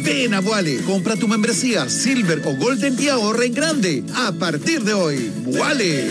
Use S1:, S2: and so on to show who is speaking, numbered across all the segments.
S1: Ven a Vuale, compra tu membresía Silver o Golden y ahorra en grande. A partir de hoy, Vuale.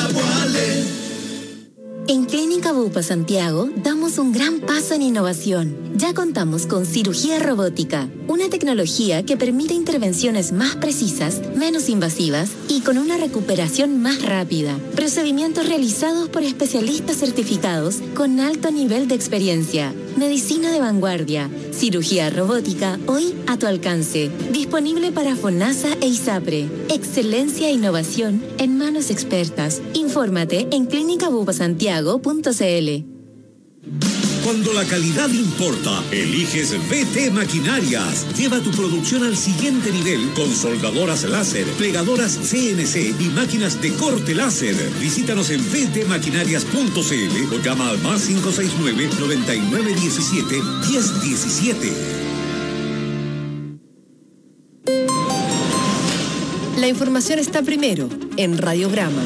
S2: En Clínica Bupa Santiago damos un gran paso en innovación. Ya contamos con cirugía robótica, una tecnología que permite intervenciones más precisas, menos invasivas y con una recuperación más rápida. Procedimientos realizados por especialistas certificados con alto nivel de experiencia. Medicina de vanguardia, cirugía robótica hoy a tu alcance. Disponible para FONASA e ISAPRE. Excelencia e innovación en manos expertas. Infórmate en clinicabupasantiago.cl.
S3: Cuando la calidad importa, eliges BT Maquinarias. Lleva tu producción al siguiente nivel con soldadoras láser, plegadoras CNC y máquinas de corte láser. Visítanos en btmaquinarias.cl o llama al más 569-9917-1017.
S4: La información está primero en Radiograma.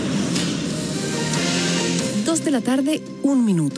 S4: 2:00 p.m.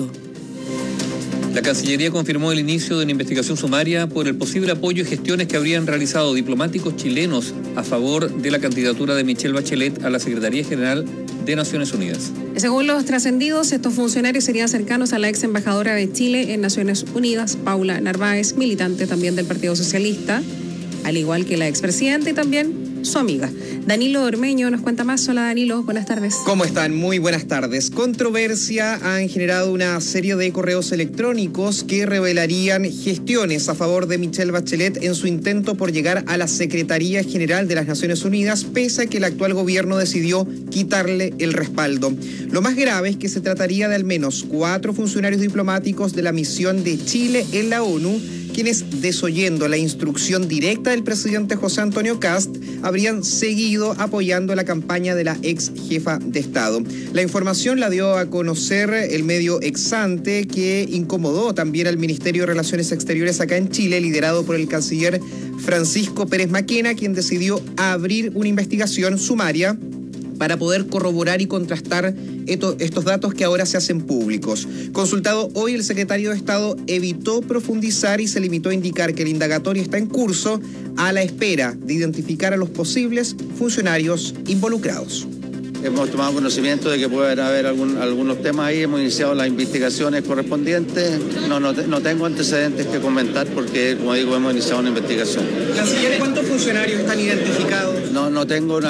S5: La Cancillería confirmó el inicio de una investigación sumaria por el posible apoyo y gestiones que habrían realizado diplomáticos chilenos a favor de la candidatura de Michelle Bachelet a la Secretaría General de Naciones Unidas.
S6: Según los trascendidos, estos funcionarios serían cercanos a la ex embajadora de Chile en Naciones Unidas, Paula Narváez, militante también del Partido Socialista, al igual que la expresidenta y también su amiga. Danilo Ormeño nos cuenta más. Hola Danilo, buenas tardes.
S7: ¿Cómo están? Muy buenas tardes. Controversia han generado una serie de correos electrónicos que revelarían gestiones a favor de Michelle Bachelet en su intento por llegar a la Secretaría General de las Naciones Unidas, pese a que el actual gobierno decidió quitarle el respaldo. Lo más grave es que se trataría de al menos 4 funcionarios diplomáticos de la misión de Chile en la ONU, quienes, desoyendo la instrucción directa del presidente José Antonio Kast, habrían seguido apoyando la campaña de la ex jefa de Estado. La información la dio a conocer el medio Exante, que incomodó también al Ministerio de Relaciones Exteriores acá en Chile, liderado por el canciller Francisco Pérez Maquena, quien decidió abrir una investigación sumaria para poder corroborar y contrastar estos datos que ahora se hacen públicos. Consultado hoy, el secretario de Estado evitó profundizar y se limitó a indicar que el indagatorio está en curso a la espera de identificar a los posibles funcionarios involucrados.
S8: Hemos tomado conocimiento de que pueden haber algunos temas ahí, hemos iniciado las investigaciones correspondientes. No tengo antecedentes que comentar porque, como digo, hemos iniciado una investigación.
S7: Canciller, ¿cuántos funcionarios están identificados?
S8: No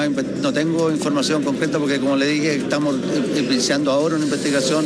S8: tengo información concreta porque, como le dije, estamos iniciando ahora una investigación.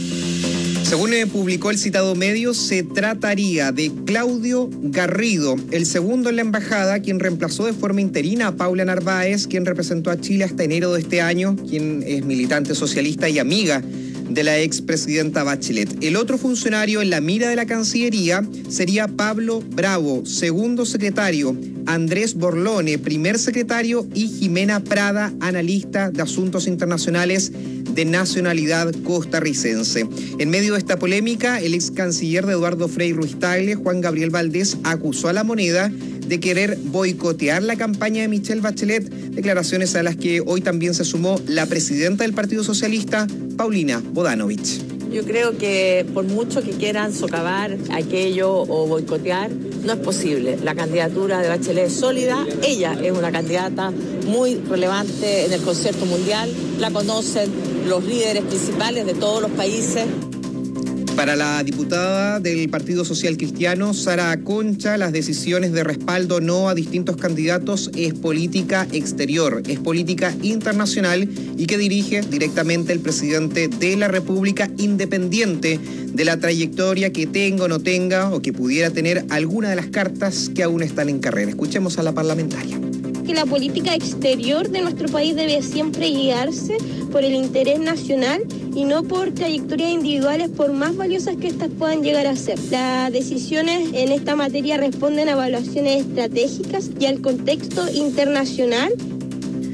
S7: Según publicó el citado medio, se trataría de Claudio Garrido, el segundo en la embajada, quien reemplazó de forma interina a Paula Narváez, quien representó a Chile hasta enero de este año, quien es militante socialista y amiga de la expresidenta Bachelet. El otro funcionario en la mira de la Cancillería sería Pablo Bravo, segundo secretario, Andrés Borlone, primer secretario, y Jimena Prada, analista de asuntos internacionales de nacionalidad costarricense. En medio de esta polémica, el ex canciller de Eduardo Frei Ruiz-Tagle, Juan Gabriel Valdés, acusó a La Moneda de querer boicotear la campaña de Michelle Bachelet, declaraciones a las que hoy también se sumó la presidenta del Partido Socialista, Paulina Bodanovich.
S9: Yo creo que por mucho que quieran socavar aquello o boicotear, no es posible. La candidatura de Bachelet es sólida, ella es una candidata muy relevante en el concierto mundial, la conocen los líderes principales de todos los países.
S7: Para la diputada del Partido Social Cristiano, Sara Concha, las decisiones de respaldo no a distintos candidatos es política exterior, es política internacional y que dirige directamente el presidente de la República, independiente de la trayectoria que tenga o no tenga o que pudiera tener alguna de las cartas que aún están en carrera. Escuchemos a la parlamentaria.
S10: Que la política exterior de nuestro país debe siempre guiarse por el interés nacional y no por trayectorias individuales, por más valiosas que estas puedan llegar a ser. Las decisiones en esta materia responden a evaluaciones estratégicas y al contexto internacional.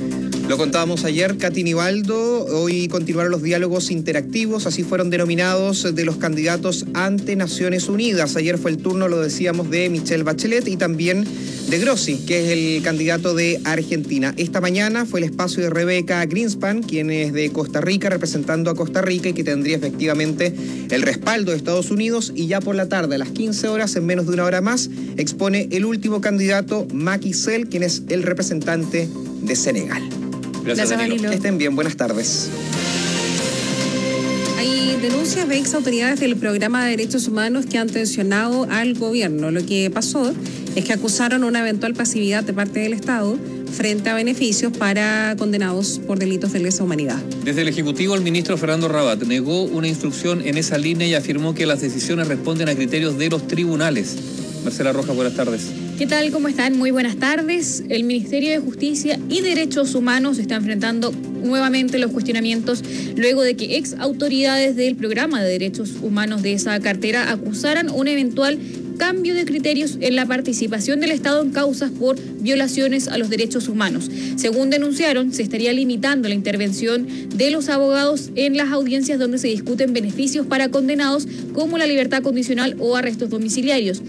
S7: Lo contábamos ayer, Katy Nivaldo, hoy continuaron los diálogos interactivos, así fueron denominados, de los candidatos ante Naciones Unidas. Ayer fue el turno, lo decíamos, de Michelle Bachelet y también de Grossi, que es el candidato de Argentina. Esta mañana fue el espacio de Rebeca Greenspan, quien es de Costa Rica, representando a Costa Rica y que tendría efectivamente el respaldo de Estados Unidos. Y ya por la tarde, a las 15 horas, en menos de una hora más, expone el último candidato, Macky Sall, quien es el representante de Senegal.
S6: Gracias, Danilo.
S7: Estén bien, buenas tardes.
S6: Hay denuncias de ex autoridades del Programa de Derechos Humanos que han tensionado al gobierno. Lo que pasó es que acusaron una eventual pasividad de parte del Estado frente a beneficios para condenados por delitos de lesa humanidad.
S5: Desde el Ejecutivo, el ministro Fernando Rabat negó una instrucción en esa línea y afirmó que las decisiones responden a criterios de los tribunales. Marcela Rojas, buenas tardes.
S11: ¿Qué tal? ¿Cómo están? Muy buenas tardes. El Ministerio de Justicia y Derechos Humanos está enfrentando nuevamente los cuestionamientos luego de que ex autoridades del Programa de Derechos Humanos de esa cartera acusaran un eventual cambio de criterios en la participación del Estado en causas por violaciones a los derechos humanos. Según denunciaron, se estaría limitando la intervención de los abogados en las audiencias donde se discuten beneficios para condenados como la libertad condicional o arrestos domiciliarios.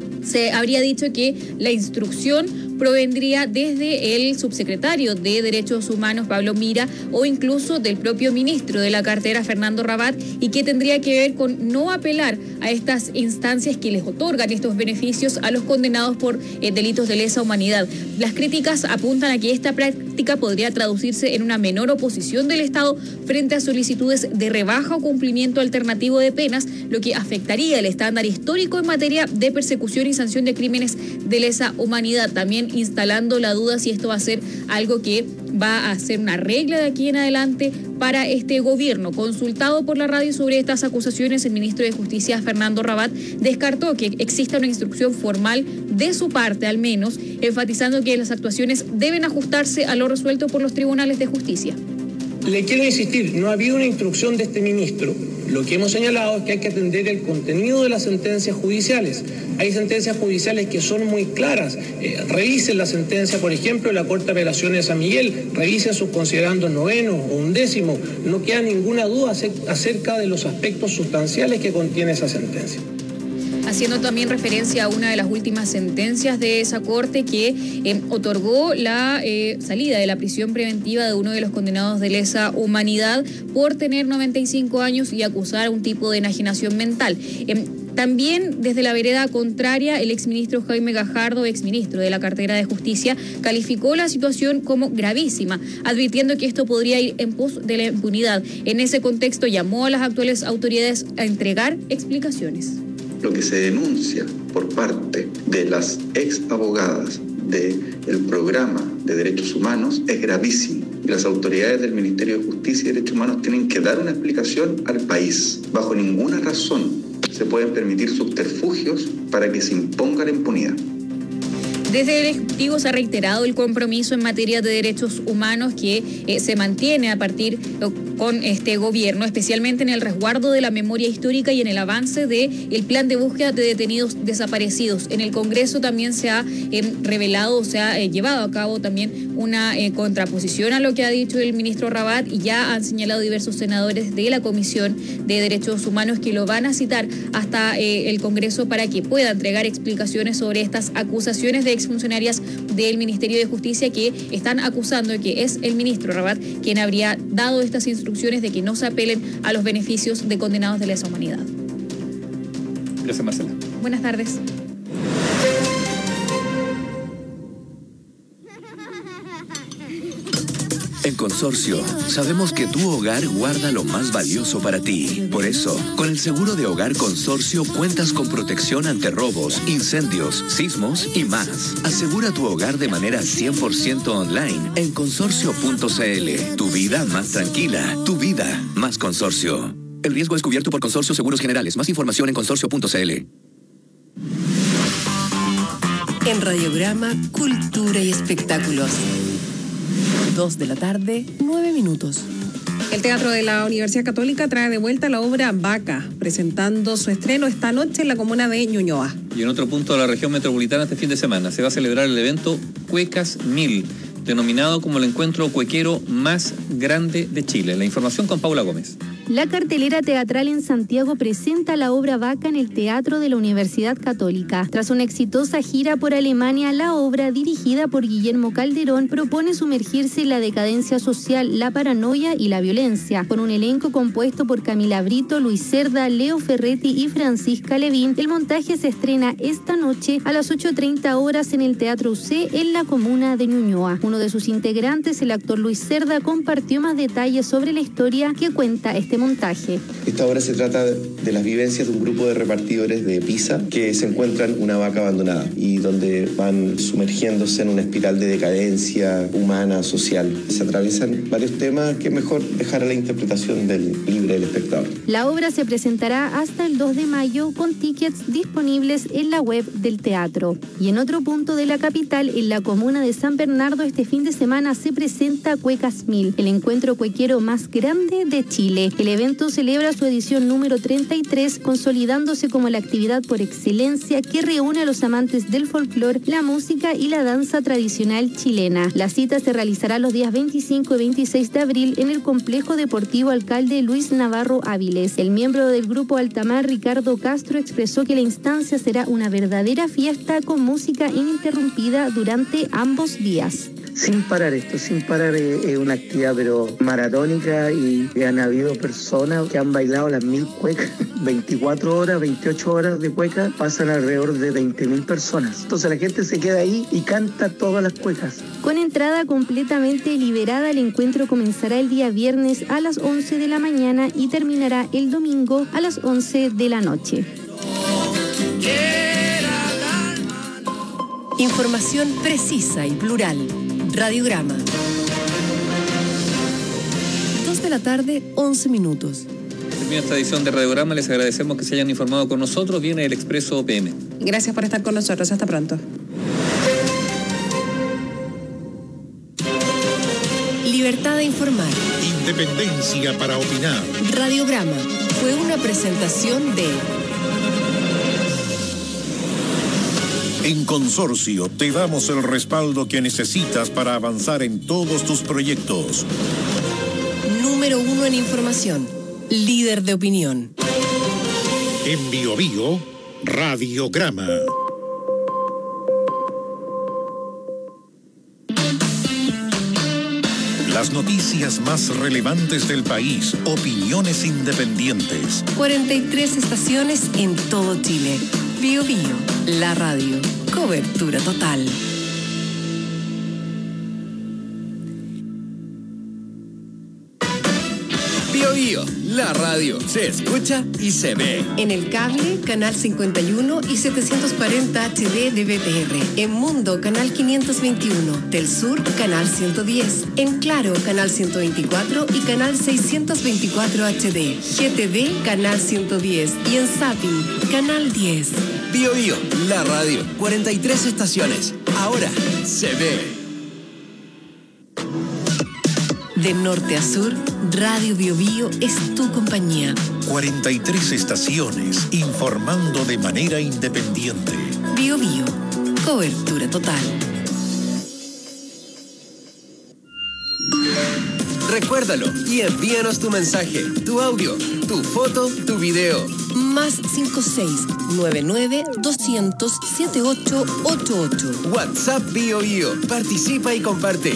S11: Se habría dicho que la instrucción provendría desde el subsecretario de Derechos Humanos, Pablo Mira, o incluso del propio ministro de la cartera, Fernando Rabat, y que tendría que ver con no apelar a estas instancias que les otorgan estos beneficios a los condenados por delitos de lesa humanidad. Las críticas apuntan a que esta práctica podría traducirse en una menor oposición del Estado frente a solicitudes de rebaja o cumplimiento alternativo de penas, lo que afectaría el estándar histórico en materia de persecución y sanción de crímenes de lesa humanidad, también instalando la duda si esto va a ser algo que va a ser una regla de aquí en adelante para este gobierno. Consultado por la radio sobre estas acusaciones, el ministro de Justicia, Fernando Rabat, descartó que exista una instrucción formal de su parte, al menos, enfatizando que las actuaciones deben ajustarse a lo resuelto por los tribunales de justicia.
S12: Le quiero insistir, no ha habido una instrucción de este ministro. Lo que hemos señalado es que hay que atender el contenido de las sentencias judiciales. Hay sentencias judiciales que son muy claras. Revisen la sentencia, por ejemplo, de la Corte de Apelaciones de San Miguel, revisen sus considerandos 9º o 11º. No queda ninguna duda acerca de los aspectos sustanciales que contiene esa sentencia.
S11: Haciendo también referencia a una de las últimas sentencias de esa corte que otorgó la salida de la prisión preventiva de uno de los condenados de lesa humanidad por tener 95 años y acusar a un tipo de enajenación mental. También desde la vereda contraria, el exministro Jaime Gajardo, exministro de la cartera de Justicia, calificó la situación como gravísima, advirtiendo que esto podría ir en pos de la impunidad. En ese contexto llamó a las actuales autoridades a entregar explicaciones.
S13: Lo que se denuncia por parte de las ex abogadas del Programa de Derechos Humanos es gravísimo. Y las autoridades del Ministerio de Justicia y Derechos Humanos tienen que dar una explicación al país. Bajo ninguna razón se pueden permitir subterfugios para que se imponga la impunidad.
S11: Desde el Ejecutivo se ha reiterado el compromiso en materia de derechos humanos que se mantiene a partir con este gobierno, especialmente en el resguardo de la memoria histórica y en el avance del plan de búsqueda de detenidos desaparecidos. En el Congreso también se ha revelado, se ha llevado a cabo también una contraposición a lo que ha dicho el ministro Rabat, y ya han señalado diversos senadores de la Comisión de Derechos Humanos que lo van a citar hasta el Congreso para que pueda entregar explicaciones sobre estas acusaciones de exfuncionarias del Ministerio de Justicia que están acusando de que es el ministro Rabat quien habría dado estas instrucciones de que no se apelen a los beneficios de condenados de lesa humanidad.
S5: Gracias, Marcela.
S11: Buenas tardes.
S14: En Consorcio, sabemos que tu hogar guarda lo más valioso para ti. Por eso, con el seguro de hogar Consorcio cuentas con protección ante robos, incendios, sismos y más. Asegura tu hogar de manera 100% online en consorcio.cl. Tu vida más tranquila, tu vida más Consorcio. El riesgo es cubierto por Consorcio Seguros Generales. Más información en consorcio.cl.
S4: En Radiograma, Cultura y Espectáculos. 2 de la tarde, 9 minutos.
S6: El Teatro de la Universidad Católica trae de vuelta la obra Vaca, presentando su estreno esta noche en la comuna de Ñuñoa.
S5: Y en otro punto de la región metropolitana este fin de semana se va a celebrar el evento Cuecas 1000, denominado como el encuentro cuequero más grande de Chile. La información con Paula Gómez.
S15: La cartelera teatral en Santiago presenta la obra Vaca en el Teatro de la Universidad Católica. Tras una exitosa gira por Alemania, la obra, dirigida por Guillermo Calderón, propone sumergirse en la decadencia social, la paranoia y la violencia. Con un elenco compuesto por Camila Brito, Luis Cerda, Leo Ferretti y Francisca Levín, el montaje se estrena esta noche a las 8:30 horas en el Teatro UC en la comuna de Ñuñoa. Uno de sus integrantes, el actor Luis Cerda, compartió más detalles sobre la historia que cuenta este montaje.
S16: Esta obra se trata de las vivencias de un grupo de repartidores de pizza que se encuentran una vaca abandonada y donde van sumergiéndose en una espiral de decadencia humana, social. Se atraviesan varios temas que es mejor dejar a la interpretación libre del espectador.
S15: La obra se presentará hasta el 2 de mayo con tickets disponibles en la web del teatro. Y en otro punto de la capital, en la comuna de San Bernardo, este fin de semana se presenta Cuecas 1000, el encuentro cuequero más grande de Chile. El evento celebra su edición número 33, consolidándose como la actividad por excelencia que reúne a los amantes del folclore, la música y la danza tradicional chilena. La cita se realizará los días 25 y 26 de abril en el Complejo Deportivo Alcalde Luis Navarro Áviles. El miembro del grupo Altamar, Ricardo Castro, expresó que la instancia será una verdadera fiesta con música ininterrumpida durante ambos días.
S17: Sin parar es una actividad pero maratónica y han habido personas que han bailado las 1000 cuecas, 24 horas, 28 horas de cueca, pasan alrededor de 20.000 personas. Entonces la gente se queda ahí y canta todas las cuecas.
S15: Con entrada completamente liberada, el encuentro comenzará el día viernes a las 11 de la mañana y terminará el domingo a las 11 de la noche.
S4: Información precisa y plural. Radiograma. 2 de la tarde, 11 minutos.
S5: Termina esta edición de Radiograma. Les agradecemos que se hayan informado con nosotros. Viene el Expreso PM.
S6: Gracias por estar con nosotros. Hasta pronto.
S4: Libertad de informar.
S3: Independencia para opinar.
S4: Radiograma fue una presentación de...
S3: En Consorcio te damos el respaldo que necesitas para avanzar en todos tus proyectos.
S4: Número 1 en información. Líder de opinión.
S3: En Bio Bio, Radiograma. Las noticias más relevantes del país, opiniones independientes.
S4: 43 estaciones en todo Chile. Bio Bio, la radio. Cobertura total.
S18: Bio Bio, la radio. Se escucha y se ve.
S4: En el cable, canal 51 y 740 HD de BTR. En Mundo, canal 521. Telsur, canal 110. En Claro, canal 124 y canal 624 HD. GTD, canal 110. Y en Zapping, canal 10.
S18: Bio Bio, la radio. 43 estaciones. Ahora se ve.
S4: De norte a sur, Radio Bio Bio es tu compañía.
S3: 43 estaciones, informando de manera independiente.
S4: Bio Bio, cobertura total.
S18: Recuérdalo y envíanos tu mensaje, tu audio, tu foto, tu video.
S4: Más 56-99-200-7888.
S18: WhatsApp Bio Bio. Participa y comparte.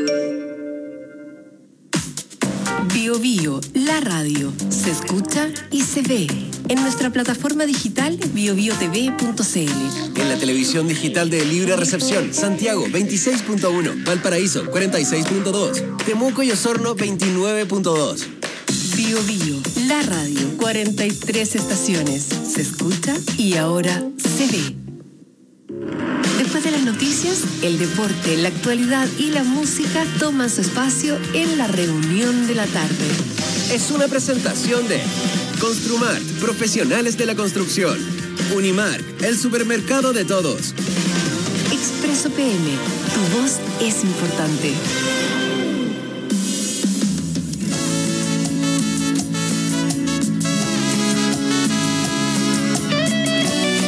S4: Bio Bio, la radio. Se escucha y se ve. En nuestra plataforma digital biobiotv.cl.
S18: En la televisión digital de Libre Recepción, Santiago 26.1, Valparaíso 46.2, Temuco y Osorno 29.2.
S4: Bio Bio, la radio. 43 estaciones. Se escucha y ahora se ve. Después de las noticias, el deporte, la actualidad y la música toman su espacio en la reunión de la tarde.
S18: Es una presentación de Construmart, profesionales de la construcción. Unimark, el supermercado de todos.
S4: Expreso PM, tu voz es importante.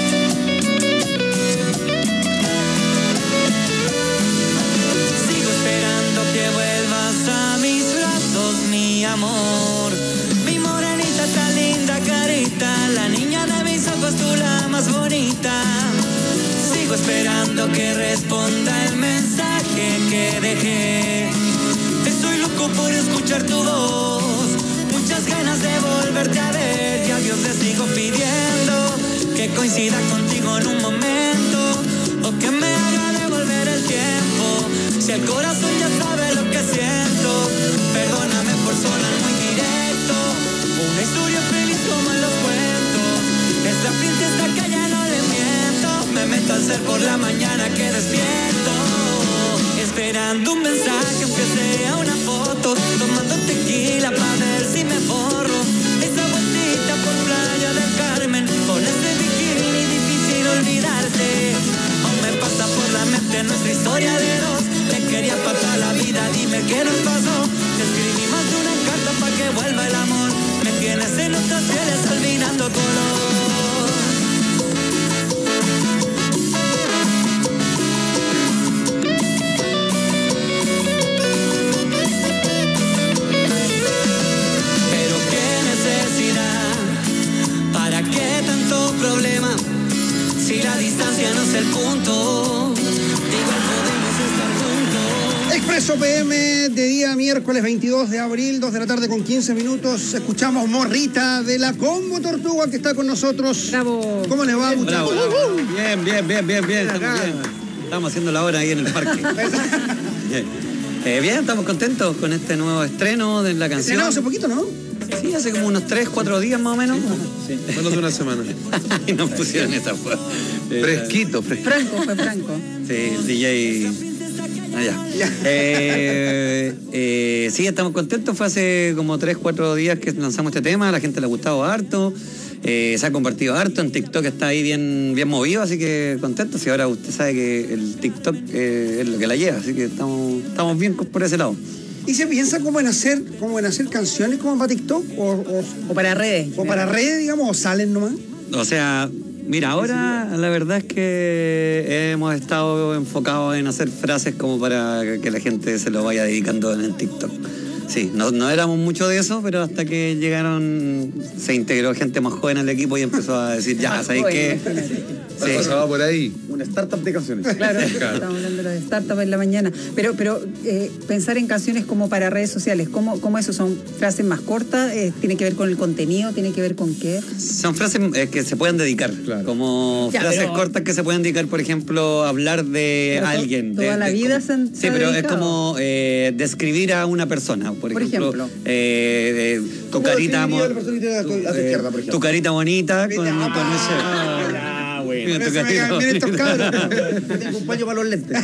S19: Sigo esperando que responda el mensaje que dejé. Estoy loco por escuchar tu voz, muchas ganas de volverte a ver. Y a Dios le sigo pidiendo que coincida contigo en un momento, o que me haga devolver el tiempo. Si el corazón ya sabe lo que siento, perdóname por sonar muy directo. Una historia feliz como en los cuentos, es la princesa que ya no le miento. Me meto al ser por la mañana que despierto, esperando un mensaje aunque sea una foto, tomando tequila para ver si me borro. Esa vueltita por Playa del Carmen, con ese bikini difícil olvidarte. Aún me pasa por la mente nuestra historia de dos. Te quería para toda la vida, dime qué nos pasó. Te escribí más de una carta para que vuelva el amor. Me tienes en otras pieles olvidando color. Problema, si la distancia no es el punto, igual podemos estar juntos.
S20: Expreso PM de día miércoles 22 de abril, 2 de la tarde con 15 minutos. Escuchamos Morrita de la Combo Tortuga que está con nosotros.
S6: Bravo.
S20: ¿Cómo les va, muchachos?
S21: Bien. Estamos haciendo la hora ahí en el parque. Bien, estamos contentos con este nuevo estreno de la canción.
S20: Estrenamos hace poquito, ¿no?
S21: Sí, hace como unos 3-4 días más o menos.
S22: Sí, menos de una semana.
S21: Y nos pusieron esa fuerza.
S22: Fresquito.
S6: Franco, fue Franco.
S21: Sí, el DJ. Sí, estamos contentos. Fue hace como 3-4 días que lanzamos este tema. A la gente le ha gustado harto. Se ha compartido harto. En TikTok está ahí bien movido, así que contentos. Y ahora usted sabe que el TikTok es lo que la lleva, así que estamos bien por ese lado.
S20: ¿Y se piensa cómo en hacer canciones como para TikTok?
S6: O para redes.
S20: O para redes, digamos, o salen nomás.
S21: O sea, mira, ahora la verdad es que hemos estado enfocados en hacer frases como para que la gente se lo vaya dedicando en el TikTok. Sí, no éramos mucho de eso, pero hasta que llegaron, se integró gente más joven al equipo y empezó a decir, ya, ¿sabéis qué?
S22: Sí. Pasaba por ahí.
S23: Una startup de canciones.
S6: Claro. Estamos hablando de lo de startup en la mañana. Pero pensar en canciones como para redes sociales, ¿cómo eso? ¿Son frases más cortas? ¿Tiene que ver con el contenido? ¿Tiene que ver con qué?
S21: Son frases que se pueden dedicar. Claro. Como frases cortas que se pueden dedicar, por ejemplo, hablar de alguien.
S6: Toda la vida se han
S21: Sí, pero dedicado. Es como describir a una persona. Por ejemplo. Tu carita tu carita bonita con ese...
S20: Bueno, miren estos cabros. Tengo un paño para los lentes.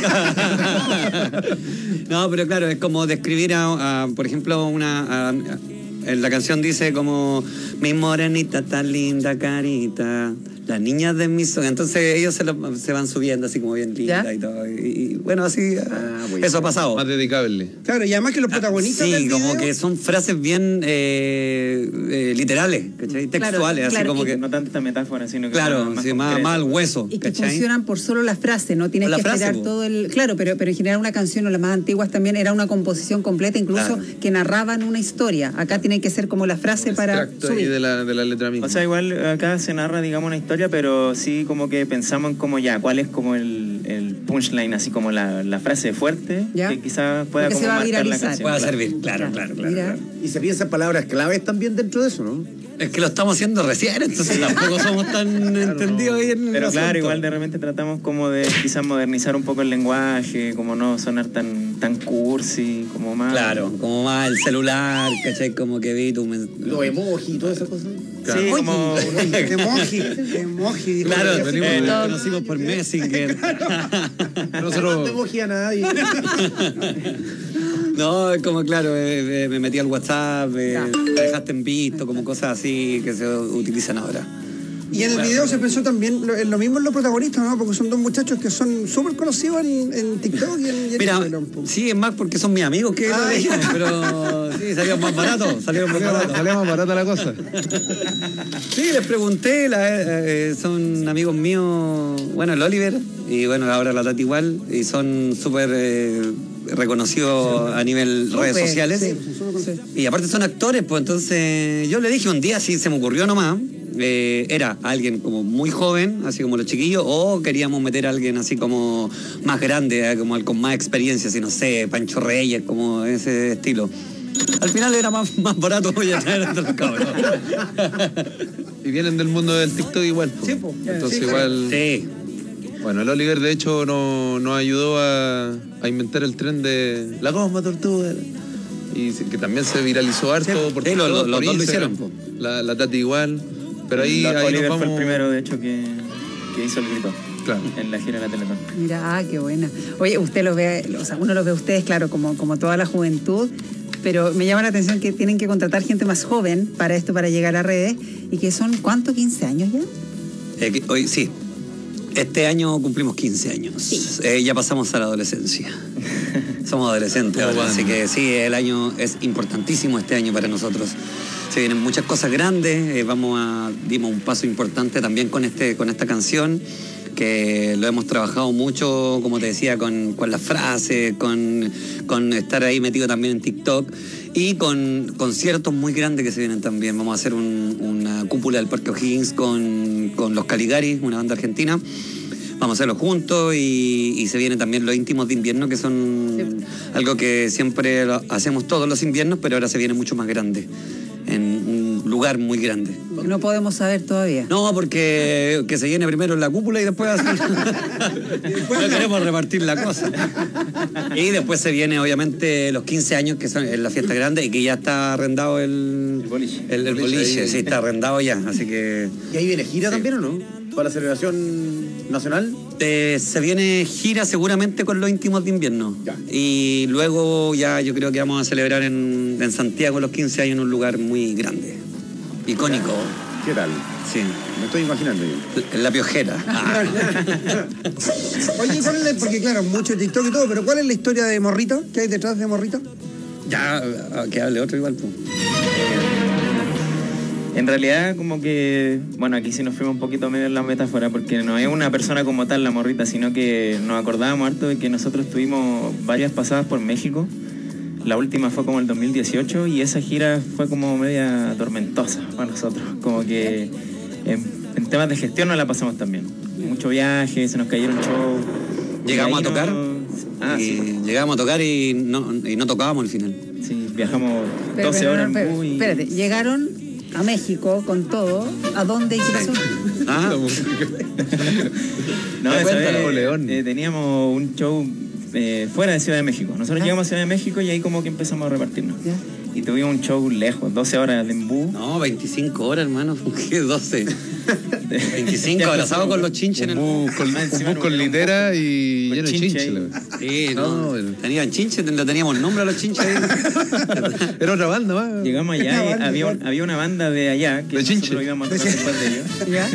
S21: No, pero claro, es como describir por ejemplo, la canción dice como mi morenita tan linda carita, las niñas de mis ojos. Entonces ellos se van subiendo así como bien linda y todo. Y bueno, así eso ha pasado.
S22: Más dedicable.
S20: Claro, y además que los protagonistas
S21: del video, como que son frases bien literales, ¿cachai? Textuales,
S24: claro,
S21: así como que...
S24: No tanta metáfora, sino que...
S21: Claro, más al hueso,
S6: y que
S21: ¿cachai?
S6: funcionan por solo la frase, no tienes que esperar todo el... Claro, pero en general una canción o las más antiguas también era una composición completa, incluso que narraban una historia. Acá tiene que ser como la frase para subir.
S22: De la letra misma.
S24: O sea, igual acá se narra, digamos, una historia, pero sí como que pensamos en como cuál es como el punchline, así como la frase fuerte, que quizás pueda como marcar la canción.
S21: Pueda servir, claro.
S23: Y se piensan palabras claves también dentro de eso, ¿no?
S21: Es que lo estamos haciendo recién, entonces tampoco somos tan entendidos ahí en
S24: pero
S21: el
S24: claro,
S21: asunto.
S24: igual de repente tratamos como de quizás modernizar un poco el lenguaje, como no sonar tan cursi, como más...
S21: Claro, como más el celular, ¿cachai? Como que vi tu...
S23: Los emojis y todas esas cosas.
S24: Claro. Sí, como...
S21: emoji. Claro, nos conocimos por Messenger.
S23: Nosotros no emoji a nadie.
S21: No, es como, claro, me metí al WhatsApp, me dejaste en visto, como cosas así que se utilizan ahora.
S20: Y en el video se pensó también lo mismo en los protagonistas, ¿no? Porque son dos muchachos que son súper conocidos en TikTok y en
S21: Mira, sí, es más porque son mis amigos que pero sí, salió más barato. Salió más
S22: barata la cosa.
S21: Sí, les pregunté, son amigos míos, bueno, el Oliver y bueno, ahora la Tati igual, y son súper reconocidos a nivel redes sociales. Sí. Y aparte son actores, pues entonces yo le dije un día, si se me ocurrió nomás, era alguien como muy joven, así como los chiquillos, o queríamos meter a alguien así como más grande, como con más experiencia, así no sé, Pancho Reyes, como ese estilo. Al final era más barato voy a traer a otros cabros.
S22: Y vienen del mundo del TikTok igual.
S20: Sí, pues.
S22: Entonces
S20: Sí,
S22: igual...
S21: Sí.
S22: Bueno, el Oliver de hecho nos ayudó a inventar el tren de la goma tortuga. Y que también se viralizó harto por
S21: Sí, los
S22: TikTok,
S21: dos
S22: por
S21: lo
S22: Instagram.
S21: hicieron.
S22: La Tati igual. Pero ahí
S24: Oliver
S22: nos
S24: fue el
S22: vamos...
S24: primero, de hecho, que hizo el grito.
S22: Claro.
S24: En la gira de la Teletón.
S1: Mira, qué buena. Oye, usted los ve, o sea, uno los ve a ustedes, claro, como toda la juventud, pero me llama la atención que tienen que contratar gente más joven para esto, para llegar a redes, y que son, ¿cuánto? ¿15 años ya?
S21: Hoy sí. Este año cumplimos 15 años. Sí. Ya pasamos a la adolescencia. Somos adolescentes ahora, así que sí, el año es importantísimo este año para nosotros. Se vienen muchas cosas grandes, dimos un paso importante también con esta canción, que lo hemos trabajado mucho, como te decía, con las frases, con estar ahí metido también en TikTok y con conciertos muy grandes que se vienen también. Vamos a hacer una cúpula del Parque O'Higgins con los Caligaris, una banda argentina. Vamos a hacerlo juntos y se vienen también los íntimos de invierno, que son algo que siempre hacemos todos los inviernos, pero ahora se viene mucho más grande, en un lugar muy grande.
S1: No podemos saber todavía.
S21: No, porque que se llene primero en la cúpula y después no queremos repartir la cosa. Y después se viene obviamente los 15 años, que son en la fiesta grande, y que ya está arrendado el boliche, sí, está arrendado ya, así que...
S2: ¿Y ahí viene gira también o no? ¿Para la celebración nacional?
S21: Se viene gira seguramente con los íntimos de invierno. Ya. Y luego ya yo creo que vamos a celebrar en Santiago los 15 años en un lugar muy grande, icónico.
S2: ¿Qué tal?
S21: Sí.
S2: Me estoy imaginando yo.
S21: La Piojera.
S20: Oye, porque claro, mucho TikTok y todo, pero ¿cuál es la historia de Morrita? ¿Qué hay detrás de Morrita?
S21: Ya, que hable otro igual, pues.
S24: En realidad, como que, bueno, aquí sí nos fuimos un poquito medio en la metáfora, porque no es una persona como tal la Morrita, sino que nos acordábamos harto de que nosotros tuvimos varias pasadas por México. La última fue como el 2018 y esa gira fue como media tormentosa para nosotros. Como que en temas de gestión no la pasamos tan bien. Mucho viaje, se nos cayeron shows.
S21: Llegamos a tocar. Llegamos a tocar y no tocábamos al final.
S24: Sí, viajamos 12 horas en bus.
S1: Espérate, llegaron a México con todo. ¿A dónde hicieron eso?
S24: No, esa vez teníamos un show fuera de Ciudad de México. Nosotros llegamos a Ciudad de México y ahí como que empezamos a repartirnos. Y tuvimos un show lejos, 12 horas en bus.
S21: No, 25 horas, hermano. ¿Qué 12? 25, abrazado con los chinches en el bus.
S22: Un bus con litera y lleno de chinches.
S21: Sí, no. Tenían chinches, le teníamos nombre a los chinches ahí.
S22: Era otra banda, ¿va?
S24: Llegamos allá y había una banda de allá que nosotros íbamos a tocar después de ellos.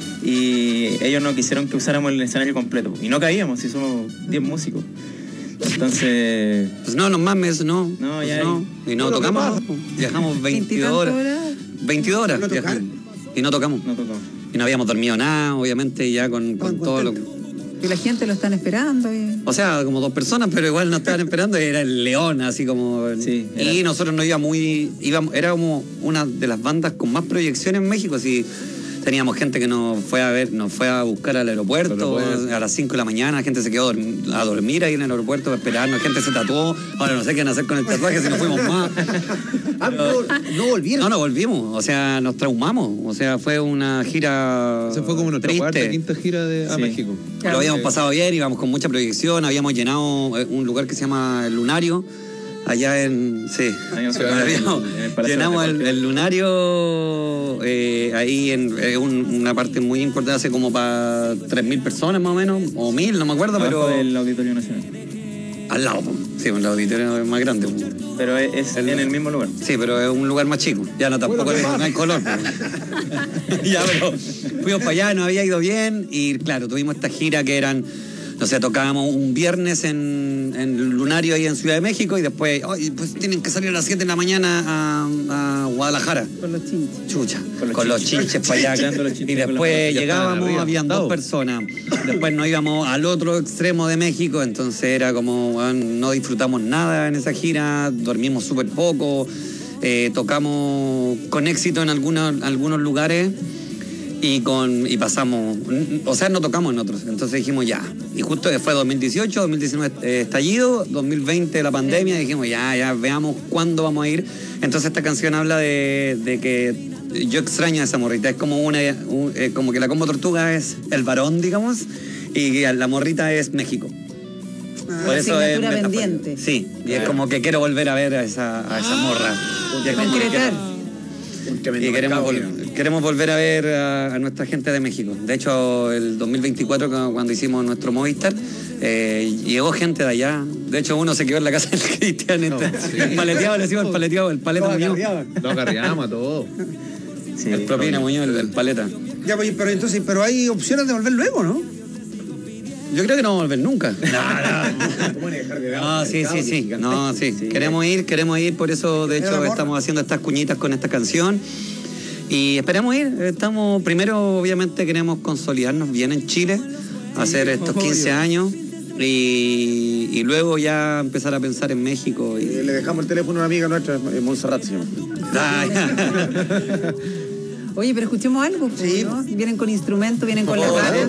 S24: Y ellos no quisieron que usáramos el escenario completo. Y no caíamos, si somos 10 músicos. Entonces...
S21: Pues no mames, no.
S24: No, ya...
S21: Pues no. Y no tocamos. Viajamos 22 horas. 22 horas viajamos. Y no tocamos. Y no habíamos dormido nada, obviamente, ya con todo lo...
S1: Y la gente lo están esperando.
S21: O sea, como 2 personas, pero igual nos estaban esperando. Era el León, así como... Sí, y nosotros nos íbamos era como una de las bandas con más proyección en México, así... Teníamos gente que nos fue a buscar al aeropuerto a las 5 de la mañana, la gente se quedó a dormir ahí en el aeropuerto para esperarnos, gente se tatuó, ahora no sé qué van a hacer con el tatuaje si no fuimos más.
S2: ¿No volvieron?
S21: No volvimos, o sea, nos traumamos, o sea, fue una gira
S22: Se fue como nuestra cuarta, quinta gira a México.
S21: Lo habíamos pasado bien, íbamos con mucha proyección, habíamos llenado un lugar que se llama El Lunario, allá en... Sí, llenamos el Lunario ahí en una parte muy importante, hace como para 3.000 personas más o menos, o 1.000, no me acuerdo, pero...
S24: el Auditorio Nacional.
S21: Al lado, sí, el auditorio es más grande.
S24: Pero es en el mismo lugar.
S21: Sí, pero es un lugar más chico, ya no tampoco no hay color. Ya, pero fuimos para allá, nos había ido bien y claro, tuvimos esta gira que eran... O sea, tocábamos un viernes en el Lunario ahí en Ciudad de México y después, pues tienen que salir a las 7 de la mañana a Guadalajara.
S1: Con los chinches.
S21: Chucha, con los chinches para allá. Y después llegábamos, habían 2 personas. Después nos íbamos al otro extremo de México, entonces era como, bueno, no disfrutamos nada en esa gira, dormimos súper poco, tocamos con éxito en algunos lugares. y pasamos, o sea, no tocamos en otros, entonces dijimos ya, y justo fue 2018, 2019 estallido, 2020 la pandemia, dijimos ya veamos cuándo vamos a ir. Entonces esta canción habla de que yo extraño a esa morrita, es como como que la Combo Tortuga es el varón, digamos, y la morrita es México. Por eso es
S1: pendiente.
S21: Sí, y es como que quiero volver a ver a esa morra. Y queremos volver a ver a nuestra gente de México. De hecho, el 2024, cuando hicimos nuestro Movistar, llegó gente de allá. De hecho, uno se quedó en la casa del Cristian. Paleteado, le decimos el paleta Muñoz.
S22: Lo cargamos a todos.
S21: Sí, el propina Muñoz, el paleta.
S20: Ya, pero hay opciones de volver luego, ¿no?
S21: Yo creo que no vamos a volver nunca. No, sí. No, sí. Queremos ir, por eso de hecho estamos haciendo estas cuñitas con esta canción. Y esperamos ir. Primero, obviamente, queremos consolidarnos bien en Chile, hacer estos 15 años. Y luego ya empezar a pensar en México.
S2: Le dejamos el teléfono a una amiga nuestra, Montserrat.
S1: Oye, pero escuchemos algo, sí. ¿No? Vienen con instrumentos, vienen con las raras.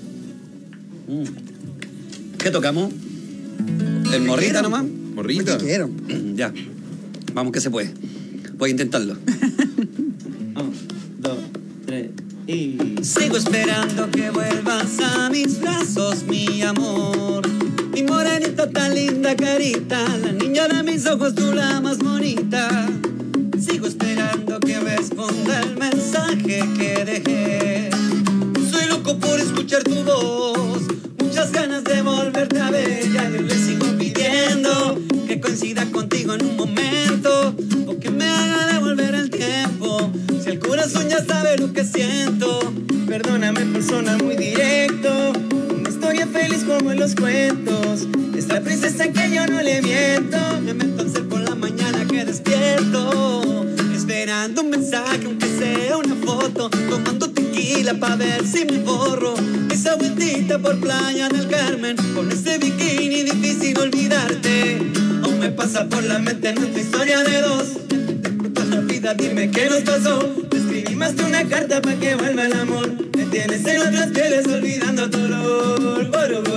S21: ¿Qué tocamos? ¿El morrita nomás?
S2: ¿Morrita?
S20: Quiero.
S21: Ya. Vamos que se puede. Voy a intentarlo.
S19: 1, 2, 3 y... Sigo esperando que vuelvas a mis brazos, mi amor. Mi morenita tan linda carita, la niña de mis ojos, tú la más bonita. Sigo esperando que responda el mensaje que dejé. Soy loco por escuchar tu voz, muchas ganas de volverte a ver. Ya yo le sigo pidiendo que coincida contigo en un momento, o que me haga devolver el tiempo. Si el corazón ya sabe lo que siento, perdóname por sonar muy directo. Una historia feliz como en los cuentos, es la princesa que yo no le miento. Me meto al ser por la mañana que despierto, esperando un mensaje, aunque sea una foto, tomando tequila pa' ver si me borro. Esa vueltita por Playa del Carmen, con ese bikini difícil olvidarte. Aún me pasa por la mente nuestra historia de dos. Toda la vida dime qué nos pasó. Te escribí más de una carta pa' que vuelva el amor. Me tienes en otras pieles olvidando tu olor.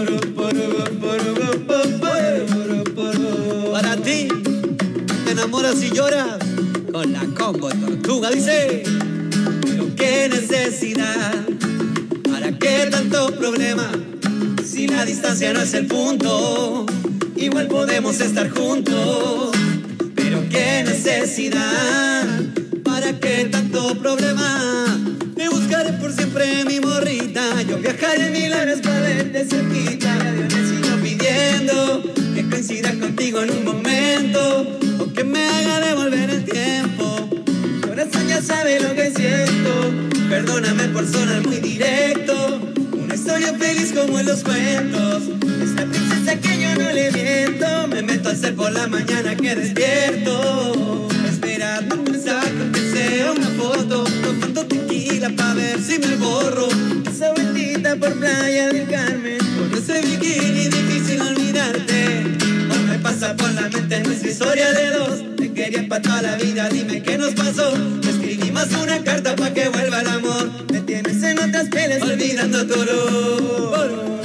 S19: Para ti, te enamoras y lloras con la Combo Tortuga, dice. Pero qué necesidad, ¿para qué tanto problema? Si la distancia no es el punto, igual podemos estar juntos. Pero qué necesidad, ¿para qué tanto problema? Me buscaré por siempre, mi morrita. Yo viajaré milares para verte cerquita. Yo le sigo pidiendo que coincida contigo en un momento, o que me haga devolver el tiempo. Mi corazón ya sabe lo que siento, perdóname por sonar muy directo. Una historia feliz como en los cuentos, es la princesa que yo no le miento. Me meto al ser por la mañana que despierto, esperando un mensaje que sea una foto, tomando tequila pa' ver si me borro. Esa vueltita por Playa del Carmen, con ese bikini difícil olvidarte. Hoy me pasa por la mente nuestra historia de dos. Te quería pa' toda la vida, dime qué nos pasó. Te escribí más una carta pa' que vuelva el amor. Me tienes en otras pieles olvidando tu olor.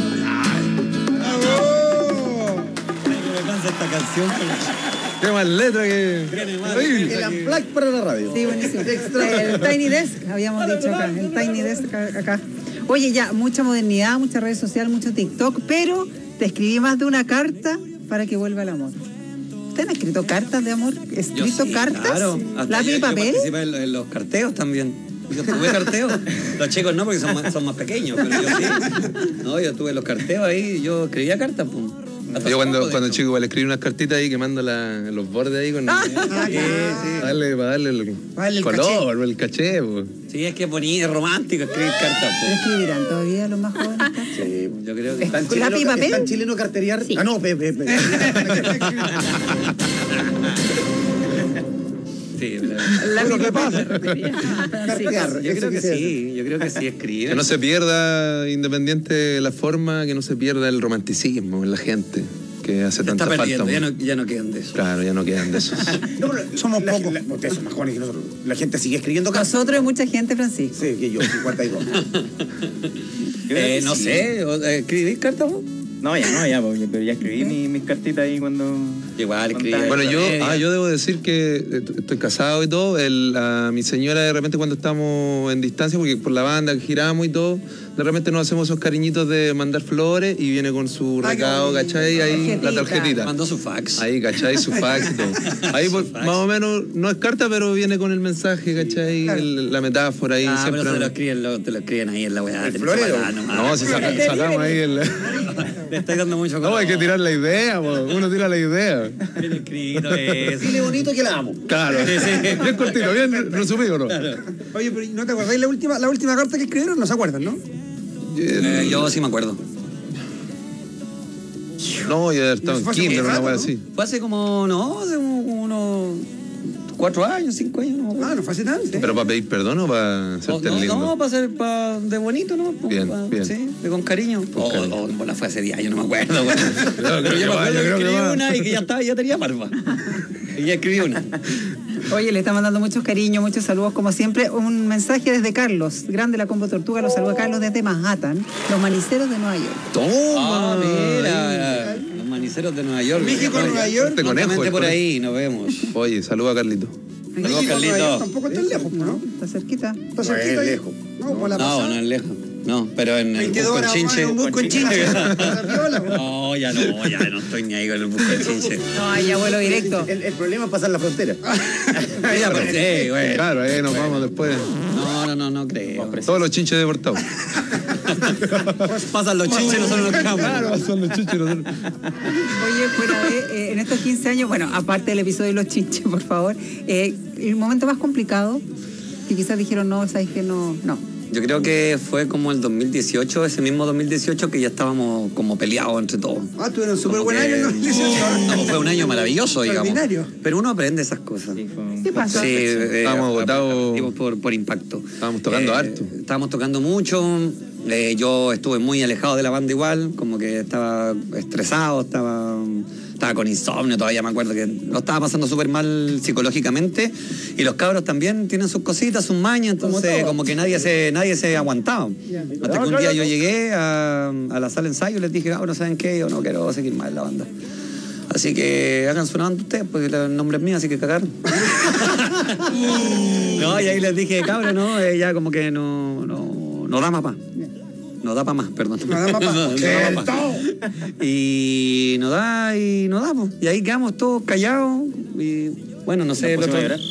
S19: Esta canción
S22: qué más letra que...
S2: El Unplugged para la radio.
S1: Sí, buenísimo. El Tiny Desk, habíamos dicho acá. El Tiny Desk acá. Oye, ya, mucha modernidad, mucha red social, mucho TikTok, pero te escribí más de una carta para que vuelva el amor. ¿Usted ha escrito cartas de amor? ¿Escrito cartas?
S21: Claro.
S1: ¿Lápiz y papel?
S21: Yo participé en los carteos también. Yo tuve carteos. Los chicos no, porque son más pequeños, pero yo sí. No, yo tuve los carteos ahí, yo escribía cartas, pum.
S22: Yo cuando chico igual escribí unas cartitas ahí quemando los bordes ahí con...
S21: Sí.
S22: Para darle el color, el caché. Pues.
S21: Sí, es que es bonito, es romántico escribir cartas.
S1: ¿Pero escribirán todavía los más jóvenes?
S21: Sí, yo creo que...
S1: ¿Con lápiz y papel?
S2: ¿Está en chileno carteriar?
S1: Sí.
S2: Ah, no,
S21: Sí,
S2: ¿qué pasa?
S21: Yo creo que sí escribe.
S22: Que no se pierda, independiente de la forma, que no se pierda el romanticismo en la gente. que hace tanta
S21: Está
S22: falta.
S21: perdiendo, ya no quedan de eso.
S22: Claro, ya no quedan de esos.
S23: No, pero somos pocos. Ustedes son más jóvenes que nosotros. La gente sigue escribiendo cartas.
S1: Nosotros es mucha gente, Francisco.
S23: Sí, que yo, 52.
S21: No sé, ¿escribís cartas vos?
S24: No, pero ya escribí mis cartitas ahí cuando...
S21: Igual escribí.
S22: Bueno, yo debo decir que estoy casado y todo. A mi señora de repente cuando estamos en distancia, porque por la banda giramos y todo, de repente nos hacemos esos cariñitos de mandar flores y viene con su recado, ¿cachai? Ahí la tarjetita.
S21: Mandó su fax.
S22: Ahí, ¿cachai? Su fax y todo. Ahí más o menos, no es carta, pero viene con el mensaje, ¿cachai? La metáfora ahí.
S21: Pero te lo escriben ahí en la weá.
S23: ¿El florero?
S22: No, si sacamos ahí el...
S21: Le estoy dando mucho
S22: No, hay que tirar la idea, uno tira la idea.
S21: Bien escrito eso.
S23: Dile bonito que la amo.
S22: Claro, bien cortito, bien resumido, ¿no?
S20: Oye, pero ¿no te acordáis la última carta que escribieron? No se acuerdan, ¿no?
S21: Yo sí me acuerdo.
S22: No, yo estaba en kinder, una wea así.
S21: Fue hace como unos 4 años, 5 años, no.
S20: No fue hace tanto.
S22: ¿Pero para pedir perdón o para serte lindo?
S21: No, para ser de bonito, ¿no?
S22: Bien.
S21: Sí, de con cariño. Bueno, fue hace 10 años, no me acuerdo. Pero yo me acuerdo que escribí una y que ya tenía barba. Y ya escribí una.
S1: Oye, le está mandando muchos cariños, muchos saludos, como siempre. Un mensaje desde Carlos, grande la Combo Tortuga, los saluda Carlos desde Manhattan, los maniceros de Nueva York.
S22: ¡Toma!
S21: Mira, los maniceros de Nueva York.
S20: México, Nueva York.
S21: Justamente por ahí, nos vemos.
S22: Oye, saluda a Carlito.
S21: Saludos, Carlito.
S20: Tampoco está lejos, ¿no?
S1: Está cerquita.
S20: Está cerquita.
S23: No es lejos.
S20: No,
S21: no es lejos. No, pero en el
S20: bus con Chinche.
S21: No, ya no estoy ni ahí con el bus con Chinche.
S1: No, ahí ya vuelo directo.
S23: El problema es pasar la frontera.
S21: Bueno.
S22: Claro, ahí nos vamos después.
S21: No creo.
S22: Todos los chinches deportados.
S21: Pasan los chinches y nosotros nos quedamos.
S22: Claro, pasan los chinches y nosotros.
S1: Oye, fuera de, en estos 15 años, bueno, aparte del episodio de los chinches, por favor, el momento más complicado, que quizás dijeron, no, sabes que no.
S21: Yo creo que fue como el 2018, ese mismo 2018, que ya estábamos como peleados entre todos.
S20: Tuvieron súper buen año el 2018.
S21: No, fue un año maravilloso, digamos. Pero uno aprende esas cosas.
S1: ¿Qué pasa?
S21: Sí,
S22: estábamos agotados
S21: por impacto.
S22: Estábamos tocando harto.
S21: Estábamos tocando mucho. Yo estuve muy alejado de la banda igual, como que estaba estresado, estaba con insomnio, todavía me acuerdo que lo estaba pasando súper mal psicológicamente, y los cabros también tienen sus cositas, sus mañas, entonces como que nadie se aguantaba. Hasta que un día yo llegué a la sala de ensayo y les dije, no saben qué, yo no quiero seguir más en la banda. Así que hagan su banda ustedes, porque el nombre es mío, así que cagaron. No, y ahí les dije, cabrón, no, ya como que no da más. No da para más, perdón.
S20: No da para más.
S21: Y no da, pues. Y ahí quedamos todos callados. Y bueno, no sé.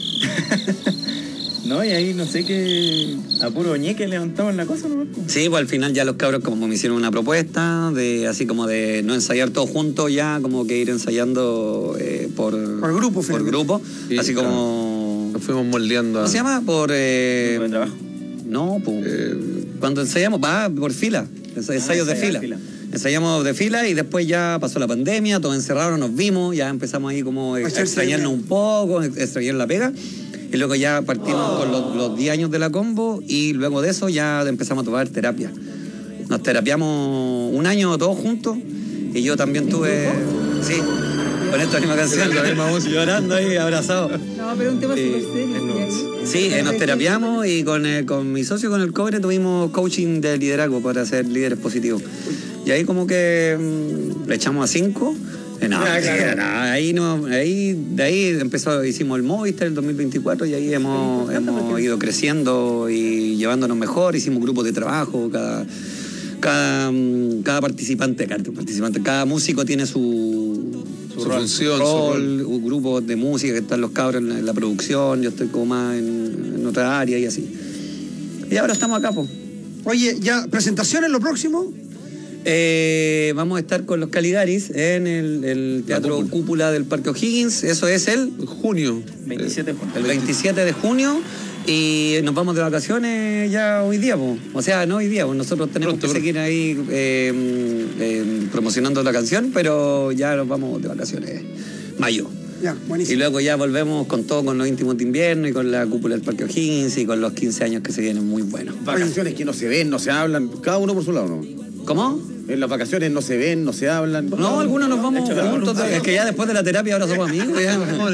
S24: No, y ahí no sé qué. A puro ñeque levantamos la cosa, ¿no?
S21: Sí, pues al final ya los cabros como me hicieron una propuesta de así como de no ensayar todos juntos, ya como que ir ensayando por grupo. Por grupo. Sí, así como.
S22: Nos fuimos moldeando.
S21: ¿Cómo se llama? Por.
S24: Grupo de trabajo.
S21: No, pues. Cuando ensayamos, por fila. Ensayos de fila. Ensayamos de fila y después ya pasó la pandemia, todos encerrados, nos vimos, ya empezamos ahí como a extrañarnos un poco, extrañar la pega. Y luego ya partimos con los 10 años de la combo y luego de eso ya empezamos a tomar terapia. Nos terapiamos un año todos juntos y yo también tuve... Sí, con esta misma canción, llorando ahí, abrazado.
S1: No, pero es un tema súper serio.
S21: Sí, nos terapiamos y con mi socio, con el Cobre, tuvimos coaching de liderazgo para ser líderes positivos. Y ahí como que le echamos a 5. De ahí hicimos el Movistar el 2024 y ahí hemos ido creciendo y llevándonos mejor. Hicimos grupos de trabajo, cada participante, cada músico tiene su
S22: función,
S21: rol, un grupo de música que están los cabros en la producción, yo estoy como más en otra área y así. Y ahora estamos acá, pues.
S20: Oye, ¿ya presentaciones lo próximo?
S21: Vamos a estar con los Caligaris en el Teatro Cúpula del Parque O'Higgins. Eso es el
S22: junio.
S24: 27 de junio.
S21: El 27 de junio. Y nos vamos de vacaciones ya hoy día, po. O sea, no hoy día, pues nosotros tenemos que seguir ahí promocionando la canción, pero ya nos vamos de vacaciones mayo.
S20: Ya, buenísimo.
S21: Y luego ya volvemos con todo, con los íntimos de invierno y con la Cúpula del Parque O'Higgins y con los 15 años que se vienen muy buenos.
S23: Vacaciones que no se ven, no se hablan, cada uno por su lado, ¿no?
S21: ¿Cómo?
S2: En las vacaciones no se ven, no se hablan.
S21: No, algunos nos vamos juntos. Es que ya después de la terapia ahora somos amigos. Ya no.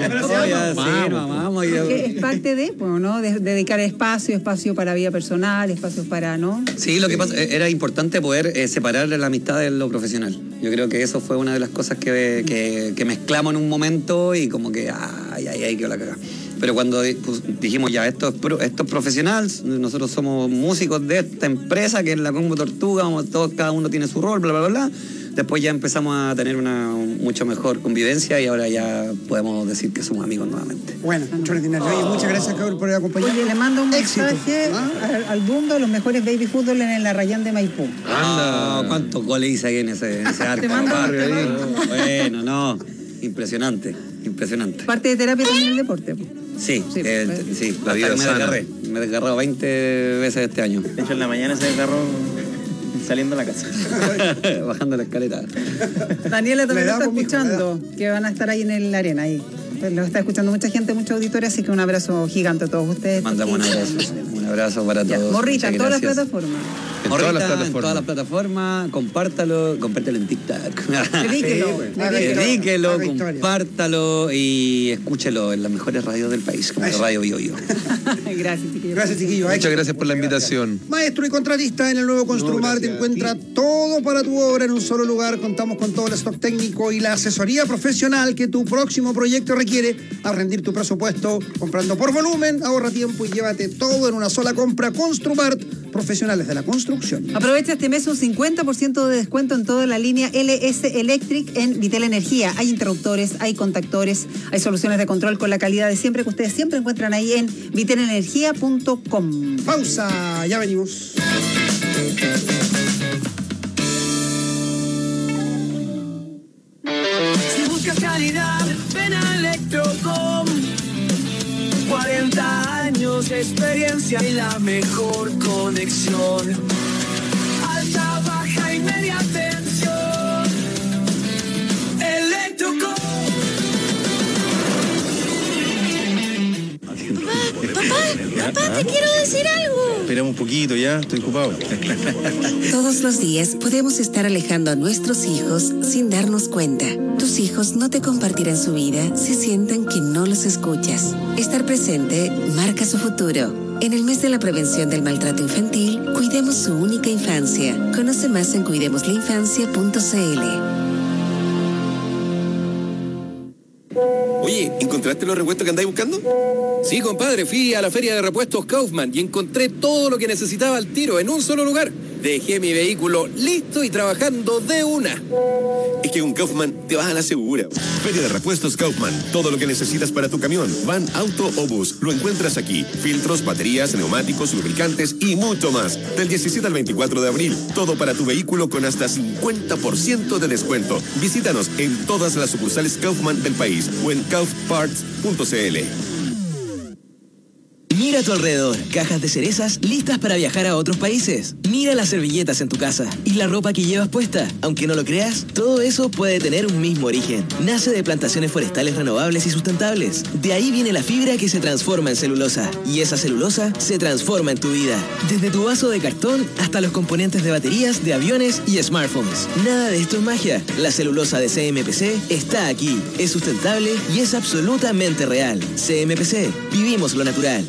S1: Es parte de, pues, ¿no? De dedicar espacio para vida personal, espacios para, ¿no?
S21: Sí, lo que pasa, era importante poder separar la amistad de lo profesional. Yo creo que eso fue una de las cosas que mezclamos en un momento y como que, que la cagá. Pero cuando dijimos ya, esto es profesional, nosotros somos músicos de esta empresa que es la Combo Tortuga, cada uno tiene su rol, bla, bla, bla. Después ya empezamos a tener una mucho mejor convivencia y ahora ya podemos decir que somos amigos nuevamente.
S20: Bueno, extraordinario. Oye, muchas gracias, Cabro, por acompañarnos.
S1: Oye, le mando un mensaje al mundo de los mejores baby fútbol en la Rayán de Maipú.
S21: Anda, ¿cuántos goles hice ahí en ese arco? Bueno, no, impresionante.
S1: Parte de terapia también el deporte.
S21: Sí, la vida me he desgarrado 20 veces este año.
S24: De hecho, en la mañana se desgarró saliendo de la casa.
S21: Bajando la escalera.
S1: Daniela también lo está escuchando, que van a estar ahí en la arena, ahí. Lo está escuchando mucha gente, mucha auditoria, así que un abrazo gigante a todos ustedes.
S21: Mandamos un abrazo para todos.
S1: Morrita, en todas las plataformas.
S21: En todas las plataformas, compártelo en TikTok. Dedíquelo, compártalo y escúchelo en las mejores radios del país, como la Radio Bio Bio.
S1: Gracias, chiquillos.
S20: Gracias, chiquillos.
S22: Muchas gracias por la invitación.
S20: Maestro y contratista en el nuevo Construmart encuentra todo para tu obra en un solo lugar. Contamos con todo el stock técnico y la asesoría profesional que tu próximo proyecto requiere. Al rendir tu presupuesto, comprando por volumen, ahorra tiempo y llévate todo en una sola compra. Construmart, profesionales de la construcción.
S1: Aprovecha este mes un 50% de descuento en toda la línea LS Electric en Vitel Energía. Hay interruptores, hay contactores, hay soluciones de control con la calidad de siempre que ustedes siempre encuentran ahí en vitelenergia.com.
S20: Pausa, ya venimos.
S19: Si buscas calidad, ven a Electrocom. 40 años de experiencia y la mejor conexión. Alta, baja y media tensión. Electrocom.
S7: Papá, te quiero decir algo.
S8: Esperamos un poquito ya, estoy ocupado.
S4: Todos los días podemos estar alejando a nuestros hijos sin darnos cuenta. Tus hijos no te compartirán su vida si sienten que no los escuchas. Estar presente marca su futuro. En el mes de la prevención del maltrato infantil, cuidemos su única infancia. Conoce más en cuidemoslainfancia.cl.
S9: Oye, ¿encontraste los repuestos que andáis buscando? Sí, compadre, fui a la feria de repuestos Kaufman y encontré todo lo que necesitaba al tiro en un solo lugar. Dejé mi vehículo listo y trabajando de una. Es que con Kaufman te vas a la segura.
S10: Feria de repuestos Kaufman. Todo lo que necesitas para tu camión, van, auto o bus, lo encuentras aquí. Filtros, baterías, neumáticos, lubricantes y mucho más. Del 17 al 24 de abril. Todo para tu vehículo con hasta 50% de descuento. Visítanos en todas las sucursales Kaufman del país o en kaufparts.cl.
S25: Mira a tu alrededor, cajas de cerezas listas para viajar a otros países. Mira las servilletas en tu casa y la ropa que llevas puesta. Aunque no lo creas, todo eso puede tener un mismo origen. Nace de plantaciones forestales renovables y sustentables. De ahí viene la fibra que se transforma en celulosa. Y esa celulosa se transforma en tu vida. Desde tu vaso de cartón hasta los componentes de baterías, de aviones y smartphones. Nada de esto es magia. La celulosa de CMPC está aquí. Es sustentable y es absolutamente real. CMPC, vivimos lo natural.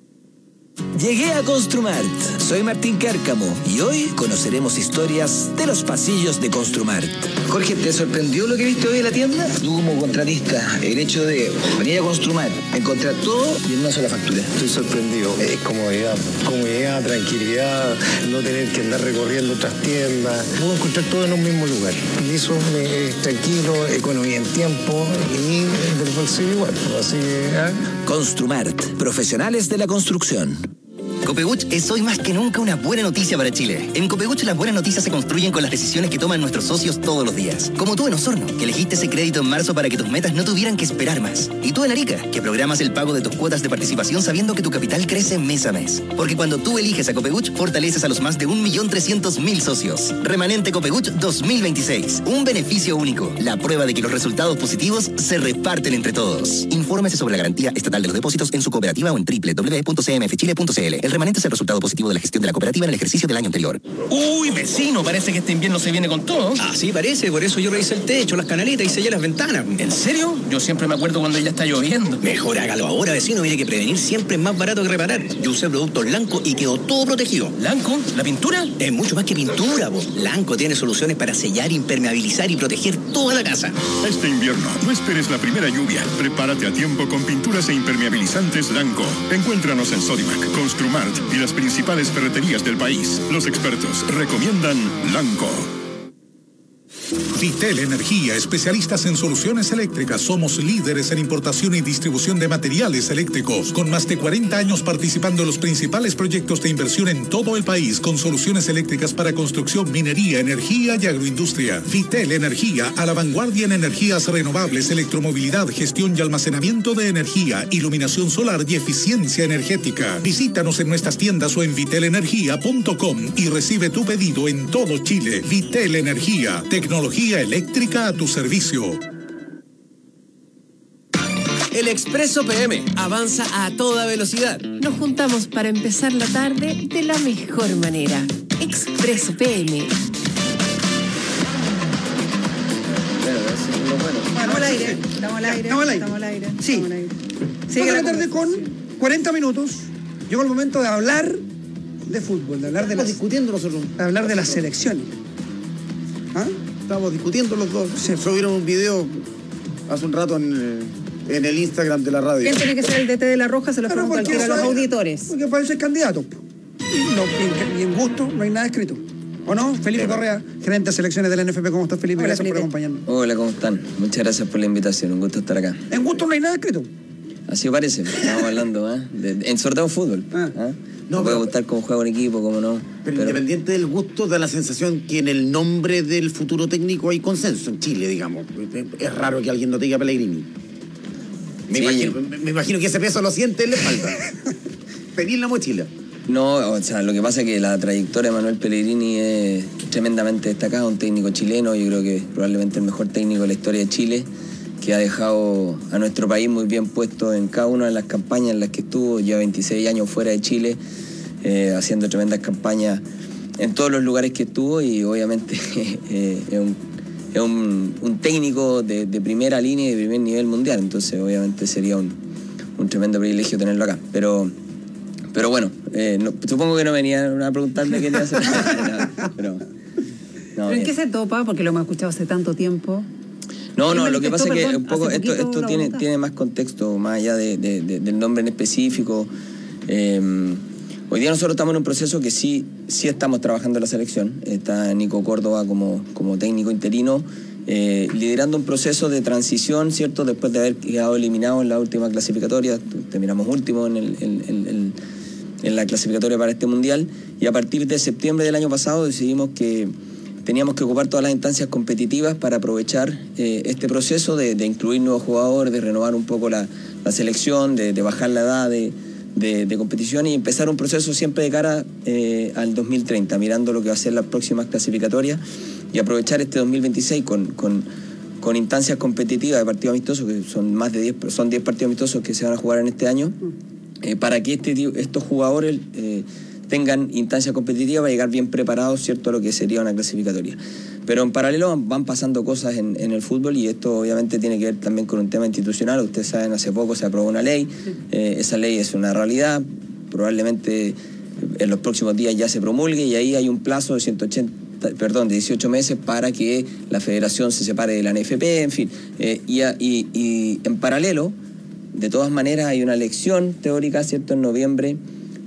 S26: Llegué a Construmart. Soy Martín Cárcamo y hoy conoceremos historias de los pasillos de Construmart.
S27: Jorge, ¿te sorprendió lo que viste hoy en la tienda? Tú como contratista, el hecho de venir a Construmart, encontrar todo y en una sola factura.
S28: Estoy sorprendido. Es comodidad, tranquilidad, no tener que andar recorriendo otras tiendas. Puedo encontrar todo en un mismo lugar. Y eso es tranquilo, economía en tiempo y del bolsillo igual. Así que,
S26: Construmart, profesionales de la construcción.
S29: Copebuch es hoy más que nunca una buena noticia para Chile. En Copebuch las buenas noticias se construyen con las decisiones que toman nuestros socios todos los días. Como tú en Osorno, que elegiste ese crédito en marzo para que tus metas no tuvieran que esperar más. Y tú en Arica, que programas el pago de tus cuotas de participación sabiendo que tu capital crece mes a mes. Porque cuando tú eliges a Copebuch, fortaleces a los más de 1.300.000 socios. Remanente Copebuch 2026. Un beneficio único. La prueba de que los resultados positivos se reparten entre todos. Infórmese sobre la garantía estatal de los depósitos en su cooperativa o en www.cmfchile.cl. El remanente es el resultado positivo de la gestión de la cooperativa en el ejercicio del año anterior.
S3: Uy, vecino, parece que este invierno se viene con todo.
S5: Así parece, por eso yo revisé el techo, las canaletas y sellé las ventanas.
S3: ¿En serio? Yo siempre me acuerdo cuando ya está lloviendo.
S5: Mejor hágalo ahora, vecino, mire que prevenir siempre es más barato que reparar. Yo usé productos Lanco y quedó todo protegido.
S3: ¿Lanco? ¿La pintura?
S5: Es mucho más que pintura, po. Lanco tiene soluciones para sellar, impermeabilizar y proteger toda la casa.
S11: Este invierno, no esperes la primera lluvia. Prepárate a tiempo con pinturas e impermeabilizantes Lanco. Encuéntranos en Sodimac, Construmart y las principales ferreterías del país. Los expertos recomiendan Lanco.
S12: Vitel Energía, especialistas en soluciones eléctricas. Somos líderes en importación y distribución de materiales eléctricos, con más de 40 años participando en los principales proyectos de inversión en todo el país, con soluciones eléctricas para construcción, minería, energía y agroindustria. Vitel Energía, a la vanguardia en energías renovables, electromovilidad, gestión y almacenamiento de energía, iluminación solar y eficiencia energética. Visítanos en nuestras tiendas o en vitelenergia.com y recibe tu pedido en todo Chile. Vitel Energía, tecnología eléctrica a tu servicio.
S18: El Expreso PM avanza a toda velocidad.
S4: Nos juntamos para empezar la tarde de la mejor manera. Expreso PM.
S1: Estamos al aire. Estamos al aire.
S20: Sí. Sigue la tarde con 40 minutos. Llegó el momento de hablar de fútbol, de hablar de
S2: discutiendo nosotros.
S20: De hablar de las selecciones. ¿Ah?
S2: Estamos discutiendo los dos. Se subieron un video hace un rato en el Instagram de la radio.
S1: ¿Quién tiene que ser el DT de La Roja? Se lo pregunto al tiro a los auditores.
S20: Porque para eso es candidato. Y en gusto no hay nada escrito. ¿O no? Felipe Correa, gerente de selecciones de la NFP. ¿Cómo estás, Felipe? Gracias por acompañarnos.
S13: Hola, ¿cómo están? Muchas gracias por la invitación. Un gusto estar acá.
S20: En gusto no hay nada escrito.
S13: Así parece. Estamos hablando, en sobre todo fútbol. No puede gustar cómo juega un equipo, cómo no.
S2: Pero independiente del gusto, da la sensación que en el nombre del futuro técnico hay consenso en Chile, digamos. Es raro que alguien no te diga Pellegrini. Me imagino que ese peso lo siente en la espalda. Pedir la mochila.
S13: No, o sea, lo que pasa es que la trayectoria de Manuel Pellegrini es tremendamente destacada, un técnico chileno, yo creo que probablemente el mejor técnico de la historia de Chile, que ha dejado a nuestro país muy bien puesto en cada una de las campañas en las que estuvo. Lleva 26 años fuera de Chile, haciendo tremendas campañas en todos los lugares que estuvo, y obviamente es un técnico de primera línea y de primer nivel mundial, entonces obviamente sería un tremendo privilegio tenerlo acá. Pero bueno, supongo que no venían a preguntarme qué te hace.
S1: ¿Pero en qué se topa? Porque lo hemos escuchado hace tanto tiempo.
S13: No, lo que pasa es que un poco esto tiene más contexto, más allá del nombre en específico. Hoy día nosotros estamos en un proceso que sí estamos trabajando en la selección. Está Nico Córdoba como técnico interino, liderando un proceso de transición, ¿cierto? Después de haber quedado eliminado en la última clasificatoria, terminamos último en la clasificatoria para este mundial, y a partir de septiembre del año pasado decidimos que teníamos que ocupar todas las instancias competitivas para aprovechar este proceso de incluir nuevos jugadores, de renovar un poco la selección, de bajar la edad de competición y empezar un proceso siempre de cara al 2030, mirando lo que va a ser las próximas clasificatorias, y aprovechar este 2026 con instancias competitivas de partidos amistosos, que son más de 10 partidos amistosos que se van a jugar en este año, para que estos jugadores tengan instancias competitivas para llegar bien preparados, ¿cierto?, a lo que sería una clasificatoria. Pero en paralelo van pasando cosas en el fútbol, y esto obviamente tiene que ver también con un tema institucional. Ustedes saben, hace poco se aprobó una ley, esa ley es una realidad, probablemente en los próximos días ya se promulgue, y ahí hay un plazo de 18 meses para que la federación se separe de la NFP, en fin. Y en paralelo, de todas maneras, hay una elección teórica, ¿cierto?, en noviembre,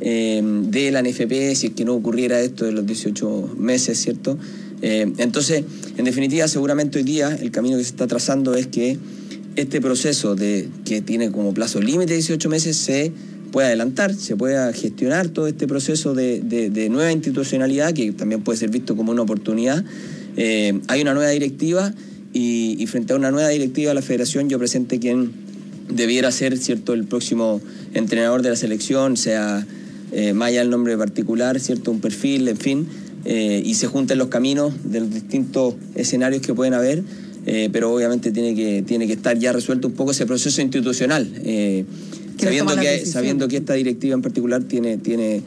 S13: de la NFP, si es que no ocurriera esto de los 18 meses, ¿cierto? Entonces, en definitiva, seguramente hoy día el camino que se está trazando es que este proceso que tiene como plazo límite 18 meses se pueda adelantar, se pueda gestionar todo este proceso de nueva institucionalidad, que también puede ser visto como una oportunidad. Hay una nueva directiva, y frente a una nueva directiva, la federación, yo presente quien debiera ser, ¿cierto?, el próximo entrenador de la selección, sea más allá del nombre particular, ¿cierto?, un perfil, en fin, y se junten los caminos de los distintos escenarios que pueden haber, pero obviamente tiene que estar ya resuelto un poco ese proceso institucional, sabiendo que esta directiva en particular tiene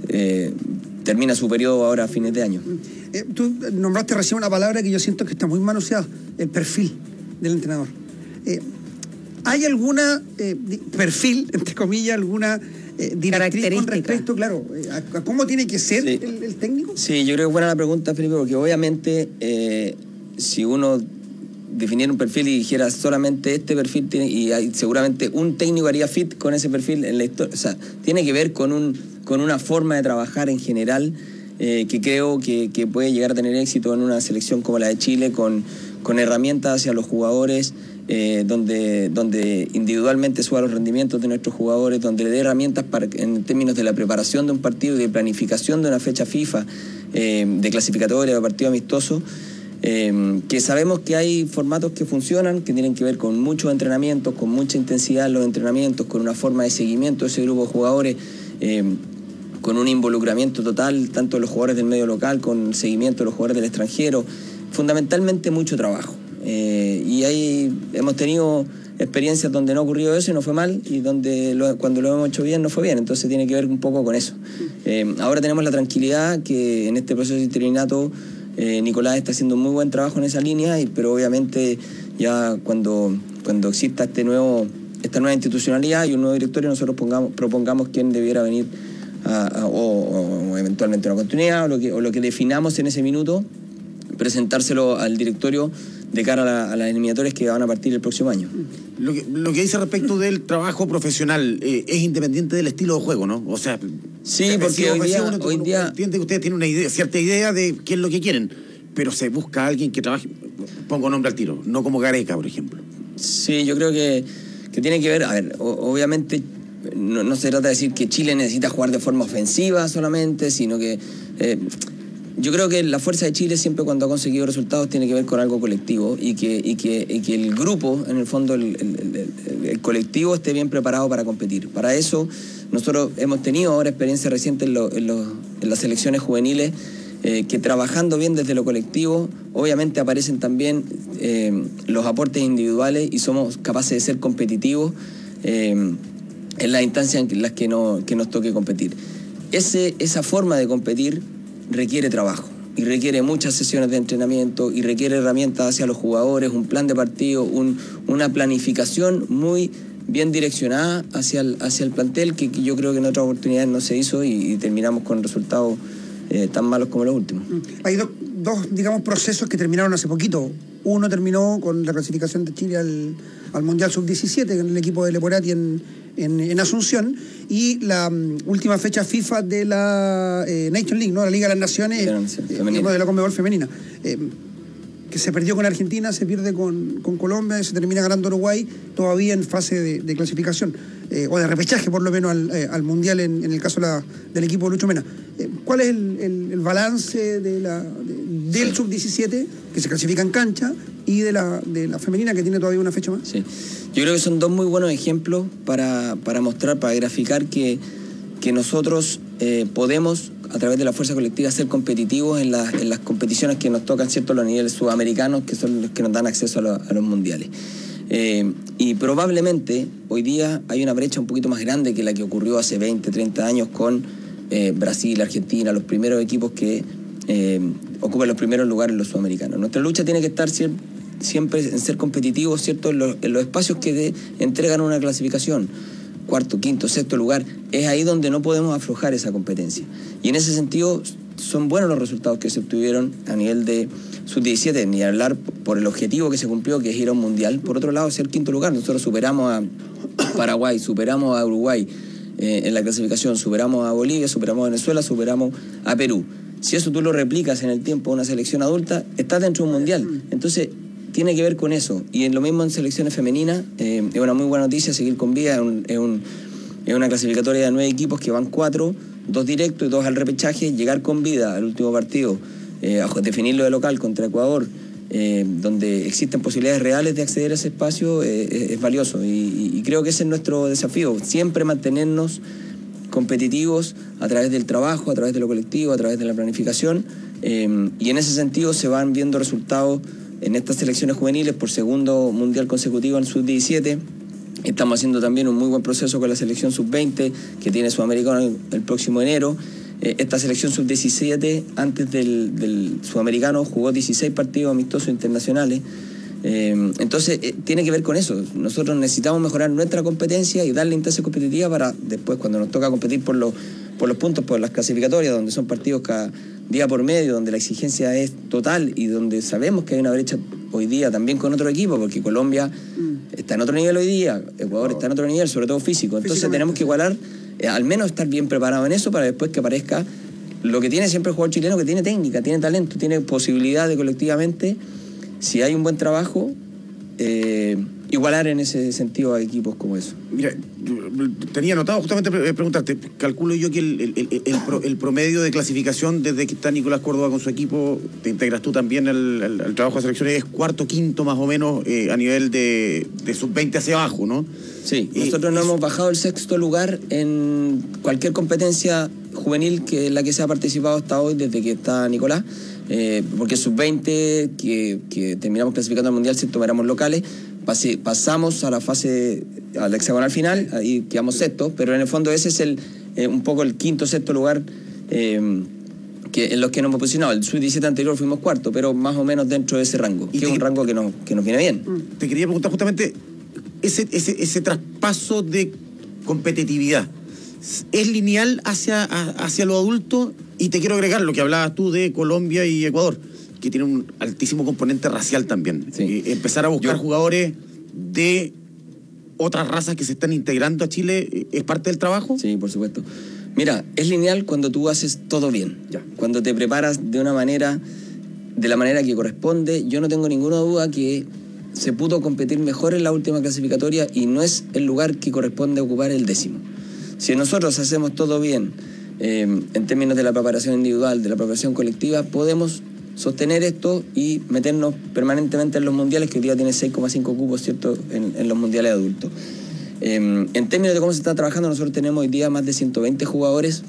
S13: termina su periodo ahora a fines de año.
S20: Tú nombraste recién una palabra que yo siento que está muy manoseada, el perfil del entrenador. ¿Hay alguna perfil, entre comillas, alguna directriz con respecto, claro, a cómo tiene que ser el técnico?
S13: Sí, yo creo que es buena la pregunta, Felipe, porque obviamente si uno definiera un perfil y dijera solamente este perfil seguramente un técnico haría fit con ese perfil en la historia. O sea, tiene que ver con una forma de trabajar en general que creo que puede llegar a tener éxito en una selección como la de Chile, con herramientas hacia los jugadores, donde individualmente suba los rendimientos de nuestros jugadores, donde le dé herramientas en términos de la preparación de un partido y de planificación de una fecha FIFA, de clasificatoria, de partido amistoso. Que sabemos que hay formatos que funcionan, que tienen que ver con muchos entrenamientos, con mucha intensidad en los entrenamientos, con una forma de seguimiento de ese grupo de jugadores, con un involucramiento total, tanto de los jugadores del medio local, con el seguimiento de los jugadores del extranjero, fundamentalmente mucho trabajo. Y ahí hemos tenido experiencias donde no ocurrió eso y no fue mal, y donde cuando lo hemos hecho bien no fue bien, entonces tiene que ver un poco con eso. Ahora tenemos la tranquilidad que en este proceso de interinato Nicolás está haciendo un muy buen trabajo en esa línea, pero obviamente ya cuando exista esta nueva institucionalidad y un nuevo directorio, nosotros propongamos quién debiera venir o eventualmente una continuidad o lo que definamos en ese minuto, presentárselo al directorio de cara a las eliminatorias que van a partir el próximo año.
S2: Lo que dice respecto del trabajo profesional es independiente del estilo de juego, ¿no? O sea,
S13: sí, porque hoy día
S2: entiende que ustedes tienen cierta idea de qué es lo que quieren, pero se busca a alguien que trabaje, pongo nombre al tiro, no como Gareca, por ejemplo.
S13: Sí, yo creo que tiene que ver, a ver, obviamente no se trata de decir que Chile necesita jugar de forma ofensiva solamente, sino que yo creo que la fuerza de Chile siempre cuando ha conseguido resultados tiene que ver con algo colectivo y que el grupo, en el fondo el colectivo esté bien preparado para competir. Para eso nosotros hemos tenido ahora experiencia reciente en las selecciones juveniles que trabajando bien desde lo colectivo, obviamente aparecen también los aportes individuales y somos capaces de ser competitivos en las instancias en las que nos toque competir. Esa forma de competir requiere trabajo y requiere muchas sesiones de entrenamiento y requiere herramientas hacia los jugadores, un plan de partido, una planificación muy bien direccionada hacia el plantel que yo creo que en otras oportunidades no se hizo y terminamos con resultados tan malos como los últimos.
S20: Hay dos digamos, procesos que terminaron hace poquito. Uno terminó con la clasificación de Chile al Mundial Sub-17 en el equipo de Leporati en Asunción, y la última fecha FIFA de la Nation League, ¿no? La Liga de las Naciones, de la Conmebol femenina, que se perdió con Argentina, se pierde con Colombia y se termina ganando Uruguay, todavía en fase de clasificación, o de repechaje por lo menos al Mundial en el caso del equipo de Lucho Mena. ¿Cuál es el balance del Sub-17 que se clasifica en cancha y de la femenina que tiene todavía una fecha más?
S13: Sí. Yo creo que son dos muy buenos ejemplos para mostrar, para graficar que nosotros podemos, a través de la fuerza colectiva, ser competitivos en las competiciones que nos tocan, ¿cierto?, los niveles sudamericanos, que son los que nos dan acceso a los mundiales. Y probablemente hoy día hay una brecha un poquito más grande que la que ocurrió hace 20, 30 años con Brasil, Argentina, los primeros equipos que ocupan los primeros lugares en los sudamericanos. Nuestra lucha tiene que estar siempre en ser competitivos, ¿cierto?, en los espacios que entregan una clasificación, cuarto, quinto, sexto lugar. Es ahí donde no podemos aflojar esa competencia. Y en ese sentido son buenos los resultados que se obtuvieron a nivel de Sub-17, ni hablar por el objetivo que se cumplió, que es ir a un mundial. Por otro lado, ser quinto lugar. Nosotros superamos a Paraguay, superamos a Uruguay en la clasificación, superamos a Bolivia, superamos a Venezuela, superamos a Perú. Si eso tú lo replicas en el tiempo de una selección adulta, estás dentro de un mundial. Entonces, tiene que ver con eso. Y en lo mismo en selecciones femeninas, es una muy buena noticia seguir con vida. Es una clasificatoria de 9 equipos que van 4, 2 directos y 2 al repechaje. Llegar con vida al último partido, a definirlo de local contra Ecuador, donde existen posibilidades reales de acceder a ese espacio, es valioso. Y creo que ese es nuestro desafío. Siempre mantenernos competitivos a través del trabajo, a través de lo colectivo, a través de la planificación. Y en ese sentido se van viendo resultados en estas selecciones juveniles por segundo mundial consecutivo en Sub-17. Estamos haciendo también un muy buen proceso con la selección Sub-20, que tiene Sudamericano el próximo enero. esta selección sub-17, antes del sudamericano, jugó 16 partidos amistosos internacionales. Entonces tiene que ver con eso. Nosotros necesitamos mejorar nuestra competencia y darle instancia competitiva para después, cuando nos toca competir por los puntos, por las clasificatorias, donde son partidos cada día por medio, donde la exigencia es total y donde sabemos que hay una brecha hoy día también con otro equipo, porque Colombia está en otro nivel hoy día, Ecuador está en otro nivel, sobre todo físico. Entonces tenemos que igualar, al menos estar bien preparados en eso, para después que aparezca lo que tiene siempre el jugador chileno, que tiene técnica, tiene talento, tiene posibilidad de colectivamente, si hay un buen trabajo, igualar en ese sentido a equipos como eso.
S2: Mira, tenía anotado justamente preguntarte, calculo yo que el promedio de clasificación desde que está Nicolás Córdoba con su equipo, te integras tú también al trabajo de selecciones, es cuarto, quinto más o menos a nivel de sub-20 hacia abajo, ¿no?
S13: Sí, nosotros no hemos bajado el sexto lugar en cualquier competencia juvenil que la que se ha participado hasta hoy desde que está Nicolás. Porque sub-20 que terminamos clasificando al mundial, si tomáramos locales, pasamos a la fase, al hexagonal final, ahí quedamos sexto, pero en el fondo ese es un poco el quinto, sexto lugar en los que nos hemos posicionado. El sub-17 anterior fuimos cuarto, pero más o menos dentro de ese rango, que es un rango que nos viene bien.
S2: Te quería preguntar justamente, ese traspaso de competitividad, ¿es lineal hacia lo adulto? Y te quiero agregar lo que hablabas tú de Colombia y Ecuador, que tienen un altísimo componente racial también. Sí. Empezar a buscar jugadores de otras razas que se están integrando a Chile, ¿es parte del trabajo?
S13: Sí, por supuesto. Mira, es lineal cuando tú haces todo bien. Ya. Cuando te preparas de la manera que corresponde. Yo no tengo ninguna duda que se pudo competir mejor en la última clasificatoria y no es el lugar que corresponde ocupar el 10º. Si nosotros hacemos todo bien, en términos de la preparación individual, de la preparación colectiva, podemos sostener esto y meternos permanentemente en los mundiales, que hoy día tiene 6,5 cupos, ¿cierto?, en los mundiales adultos. En términos de cómo se está trabajando, nosotros tenemos hoy día más de 120 jugadores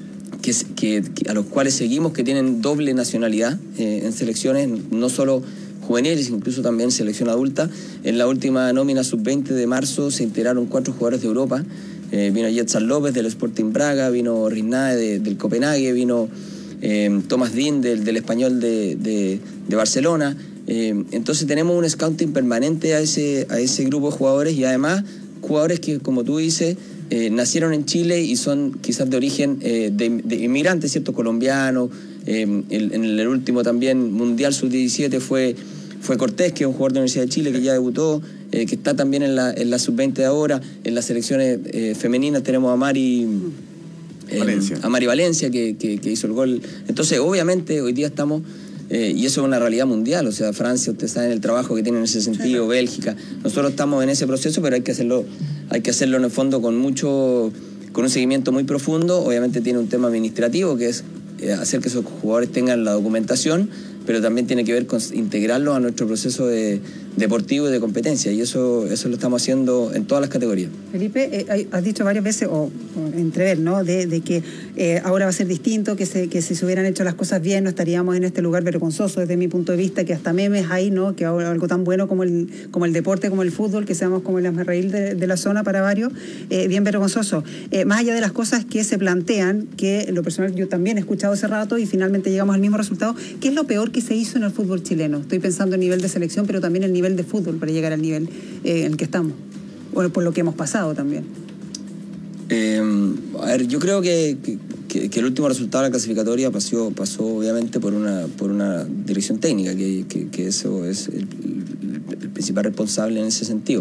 S13: a los cuales seguimos, que tienen doble nacionalidad en selecciones, no solo juveniles, incluso también selección adulta. En la última nómina sub-20 de marzo se integraron 4 jugadores de Europa. Vino Jetsan López del Sporting Braga, vino Rinnae del Copenhague, vino Thomas Dean del Español de Barcelona. Entonces tenemos un scouting permanente a ese grupo de jugadores, y además jugadores que, como tú dices, nacieron en Chile y son quizás de origen de inmigrantes, ¿cierto?, colombianos. En el último también Mundial Sub-17 fue Cortés, que es un jugador de la Universidad de Chile que ya debutó, que está también en la sub-20 de ahora. En las selecciones femeninas tenemos a Mari Valencia, que hizo el gol. Entonces, obviamente, hoy día estamos, y eso es una realidad mundial, o sea, Francia, ustedes saben el trabajo que tiene en ese sentido, Bélgica. Nosotros estamos en ese proceso, pero hay que hacerlo en el fondo con un seguimiento muy profundo. Obviamente tiene un tema administrativo, que es hacer que esos jugadores tengan la documentación, pero también tiene que ver con integrarlos a nuestro proceso deportivo y de competencia, y eso lo estamos haciendo en todas las categorías.
S1: Felipe, has dicho varias veces, o entrever, ¿no?, de que ahora va a ser distinto, que si se hubieran hecho las cosas bien no estaríamos en este lugar vergonzoso, desde mi punto de vista, que hasta memes hay, ¿no?, que algo tan bueno como el deporte, como el fútbol, que seamos como el hazmerreír de la zona para varios, bien vergonzoso. Más allá de las cosas que se plantean, que en lo personal yo también he escuchado hace rato y finalmente llegamos al mismo resultado, ¿qué es lo peor que se hizo en el fútbol chileno? Estoy pensando en nivel de selección, pero también en nivel de fútbol, para llegar al nivel en el que estamos, o por lo que hemos pasado también.
S13: A ver, yo creo que el último resultado de la clasificatoria pasó obviamente por una dirección técnica, que eso es el principal responsable en ese sentido.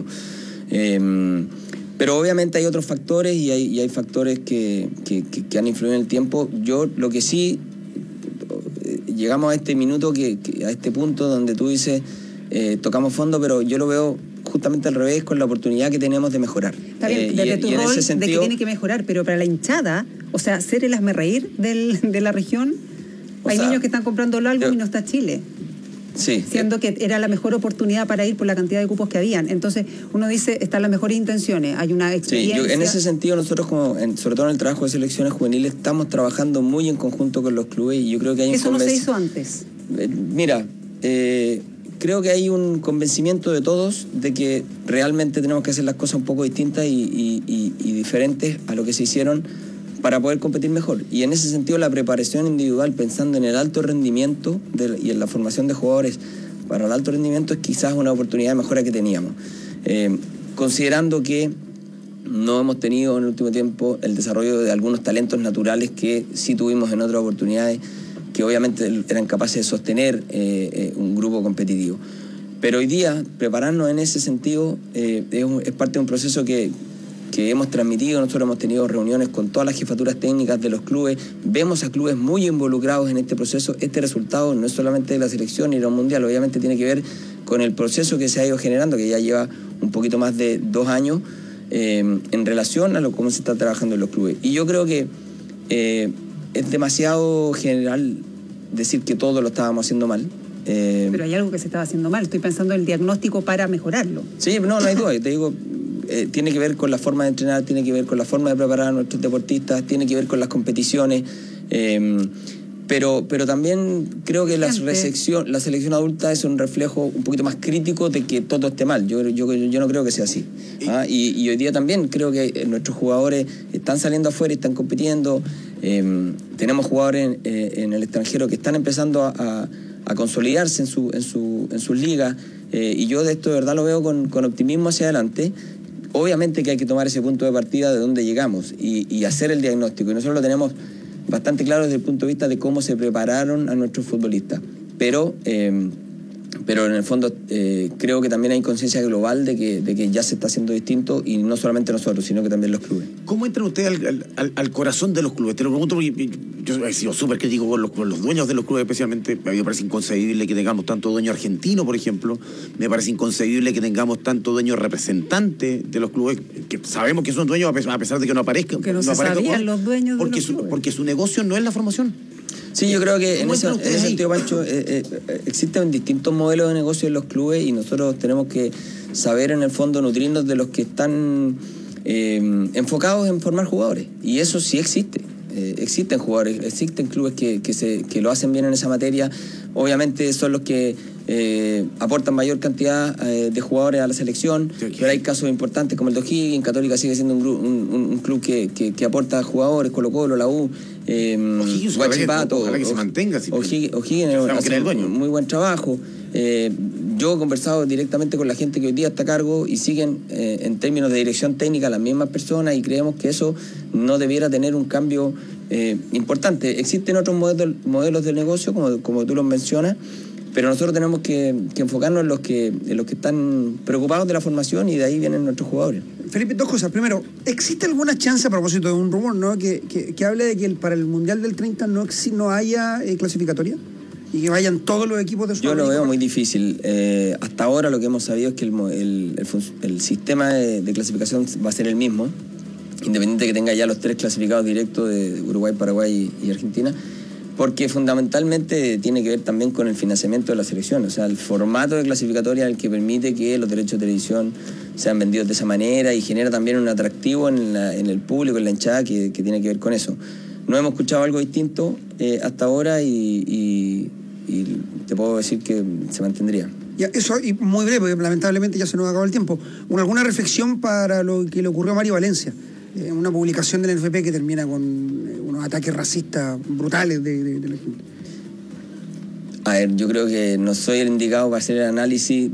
S13: Pero obviamente hay otros factores y hay factores que han influido en el tiempo. Yo lo que sí, llegamos a este minuto, a este punto donde tú dices, tocamos fondo, pero yo lo veo justamente al revés, con la oportunidad que tenemos de mejorar.
S1: Está bien, desde tu rol de que tiene que mejorar, pero para la hinchada, o sea, ser el hazmerreír de la región, hay niños que están comprando el álbum y no está Chile. Sí. Siendo que era la mejor oportunidad para ir por la cantidad de cupos que habían. Entonces, uno dice, están las mejores intenciones, hay una experiencia.
S13: Sí, en ese sentido, nosotros, sobre todo en el trabajo de selecciones juveniles, estamos trabajando muy en conjunto con los clubes, y yo creo que hay
S1: ¿Eso no se hizo antes?
S13: Mira, creo que hay un convencimiento de todos de que realmente tenemos que hacer las cosas un poco distintas y diferentes a lo que se hicieron para poder competir mejor. Y en ese sentido la preparación individual, pensando en el alto rendimiento y en la formación de jugadores para el alto rendimiento, es quizás una oportunidad de mejora que teníamos. Considerando que no hemos tenido en el último tiempo el desarrollo de algunos talentos naturales que sí tuvimos en otras oportunidades, que obviamente eran capaces de sostener un grupo competitivo. Pero hoy día, prepararnos en ese sentido es parte de un proceso que hemos transmitido. Nosotros hemos tenido reuniones con todas las jefaturas técnicas de los clubes, vemos a clubes muy involucrados en este proceso. Este resultado no es solamente de la selección ni de un mundial, obviamente tiene que ver con el proceso que se ha ido generando, que ya lleva un poquito más de 2 años, en relación a cómo se está trabajando en los clubes. Y yo creo que es demasiado general decir que todo lo estábamos haciendo mal.
S1: Pero hay algo que se estaba haciendo mal. Estoy pensando en el diagnóstico para mejorarlo.
S13: Sí, no hay duda. Te digo, tiene que ver con la forma de entrenar, tiene que ver con la forma de preparar a nuestros deportistas, tiene que ver con las competiciones. Pero también creo que la selección adulta es un reflejo un poquito más crítico de que todo esté mal. Yo no creo que sea así. Y hoy día también creo que nuestros jugadores están saliendo afuera y están compitiendo. Tenemos jugadores en el extranjero que están empezando a consolidarse en sus ligas. Y yo de esto de verdad lo veo con optimismo hacia adelante. Obviamente que hay que tomar ese punto de partida de dónde llegamos y hacer el diagnóstico. Y nosotros lo tenemos bastante claro desde el punto de vista de cómo se prepararon a nuestros futbolistas. Pero en el fondo creo que también hay conciencia global de que ya se está haciendo distinto, y no solamente nosotros, sino que también los clubes.
S2: ¿Cómo entran ustedes al corazón de los clubes? Te lo pregunto porque yo he sido súper crítico con los dueños de los clubes, especialmente. A mí me parece inconcebible que tengamos tanto dueño argentino, por ejemplo. Me parece inconcebible que tengamos tanto dueño representante de los clubes, que sabemos que son dueños a pesar de que no aparezcan.
S1: Que no se sabían los dueños de los clubes.
S2: Porque su negocio no es la formación.
S13: Sí, yo creo que en ese sentido, Pancho, existen distintos modelos de negocio en los clubes, y nosotros tenemos que saber en el fondo nutrirnos de los que están enfocados en formar jugadores, y eso sí existe. Existen jugadores, existen clubes que lo hacen bien en esa materia. Obviamente son los que aportan mayor cantidad de jugadores a la selección, pero hay casos importantes como el de O'Higgins. Católica sigue siendo un club que aporta jugadores, Colo-Colo, la U, Huachipato.
S2: Ojalá que se mantenga.
S13: O'Higgins hace muy buen trabajo. Yo he conversado directamente con la gente que hoy día está a cargo, y siguen en términos de dirección técnica las mismas personas, y creemos que eso no debiera tener un cambio importante. Existen otros modelos de negocio, como tú los mencionas, pero nosotros tenemos que enfocarnos en los que están preocupados de la formación, y de ahí vienen nuestros jugadores.
S20: Felipe, 2 cosas. Primero, ¿existe alguna chance, a propósito de un rumor, ¿no?, que hable de que para el Mundial del 30 no haya clasificatoria? ¿Y que vayan todos los equipos de Sudamérica?
S13: Yo lo veo muy difícil. Hasta ahora lo que hemos sabido es que el sistema de clasificación va a ser el mismo, independiente de que tenga ya los 3 clasificados directos de Uruguay, Paraguay y Argentina, porque fundamentalmente tiene que ver también con el financiamiento de la selección. O sea, el formato de clasificatoria es el que permite que los derechos de televisión sean vendidos de esa manera, y genera también un atractivo en el público, en la hinchada, que tiene que ver con eso. No hemos escuchado algo distinto hasta ahora, y te puedo decir que se mantendría.
S20: Ya, eso, y muy breve, porque lamentablemente ya se nos acabó el tiempo. ¿Alguna reflexión para lo que le ocurrió a Mario Valencia? Una publicación del NFP que termina con unos ataques racistas brutales de la gente.
S13: A ver, yo creo que no soy el indicado para hacer el análisis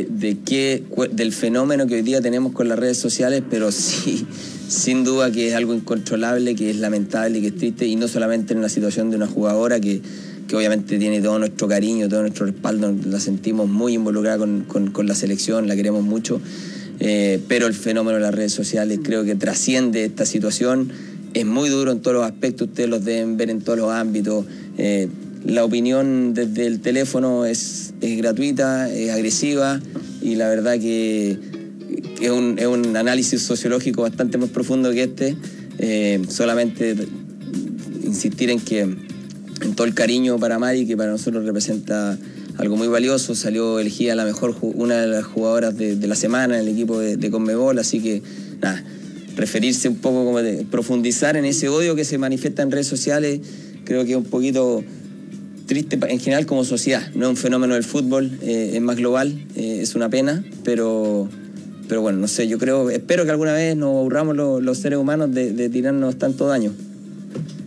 S13: del fenómeno que hoy día tenemos con las redes sociales, pero sí, sin duda que es algo incontrolable, que es lamentable, que es triste, y no solamente en la situación de una jugadora que obviamente tiene todo nuestro cariño, todo nuestro respaldo, la sentimos muy involucrada con la selección, la queremos mucho, pero el fenómeno de las redes sociales creo que trasciende esta situación. Es muy duro en todos los aspectos, ustedes los deben ver en todos los ámbitos. La opinión desde el teléfono es gratuita, es agresiva, y la verdad que es un análisis sociológico bastante más profundo que solamente insistir en todo el cariño para Mari, que para nosotros representa algo muy valioso. Salió elegida una de las jugadoras de la semana en el equipo de Conmebol, así que nada, referirse un poco, como de profundizar en ese odio que se manifiesta en redes sociales, creo que es un poquito triste en general como sociedad. No es un fenómeno del fútbol, es más global, es una pena, pero bueno, no sé, espero que alguna vez nos aburramos los seres humanos de tirarnos tanto daño.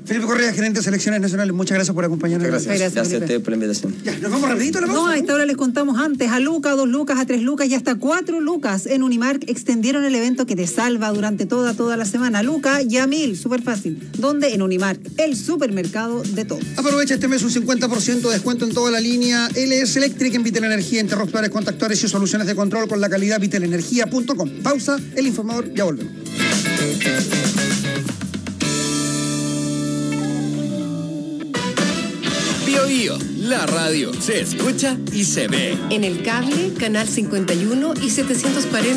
S20: Felipe Correa, gerente de selecciones nacionales, muchas gracias por acompañarnos.
S13: Gracias a ustedes por la invitación.
S20: Ya, nos vamos rapidito a la pausa.
S1: No, a esta hora les contamos antes, a Luca, 2 lucas, a 3 lucas y hasta 4 lucas. En Unimark extendieron el evento que te salva durante toda la semana. Luca y a 1000, súper fácil. ¿Dónde? En Unimark, el supermercado de todos.
S20: Aprovecha este mes un 50% de descuento en toda la línea LS Electric en Vitel Energía, interruptores, contactores y soluciones de control con la calidad vitelenergia.com. Pausa, el informador, ya volvemos.
S9: Bio Bio, la radio se escucha y se ve.
S4: En el cable, canal 51 y 740.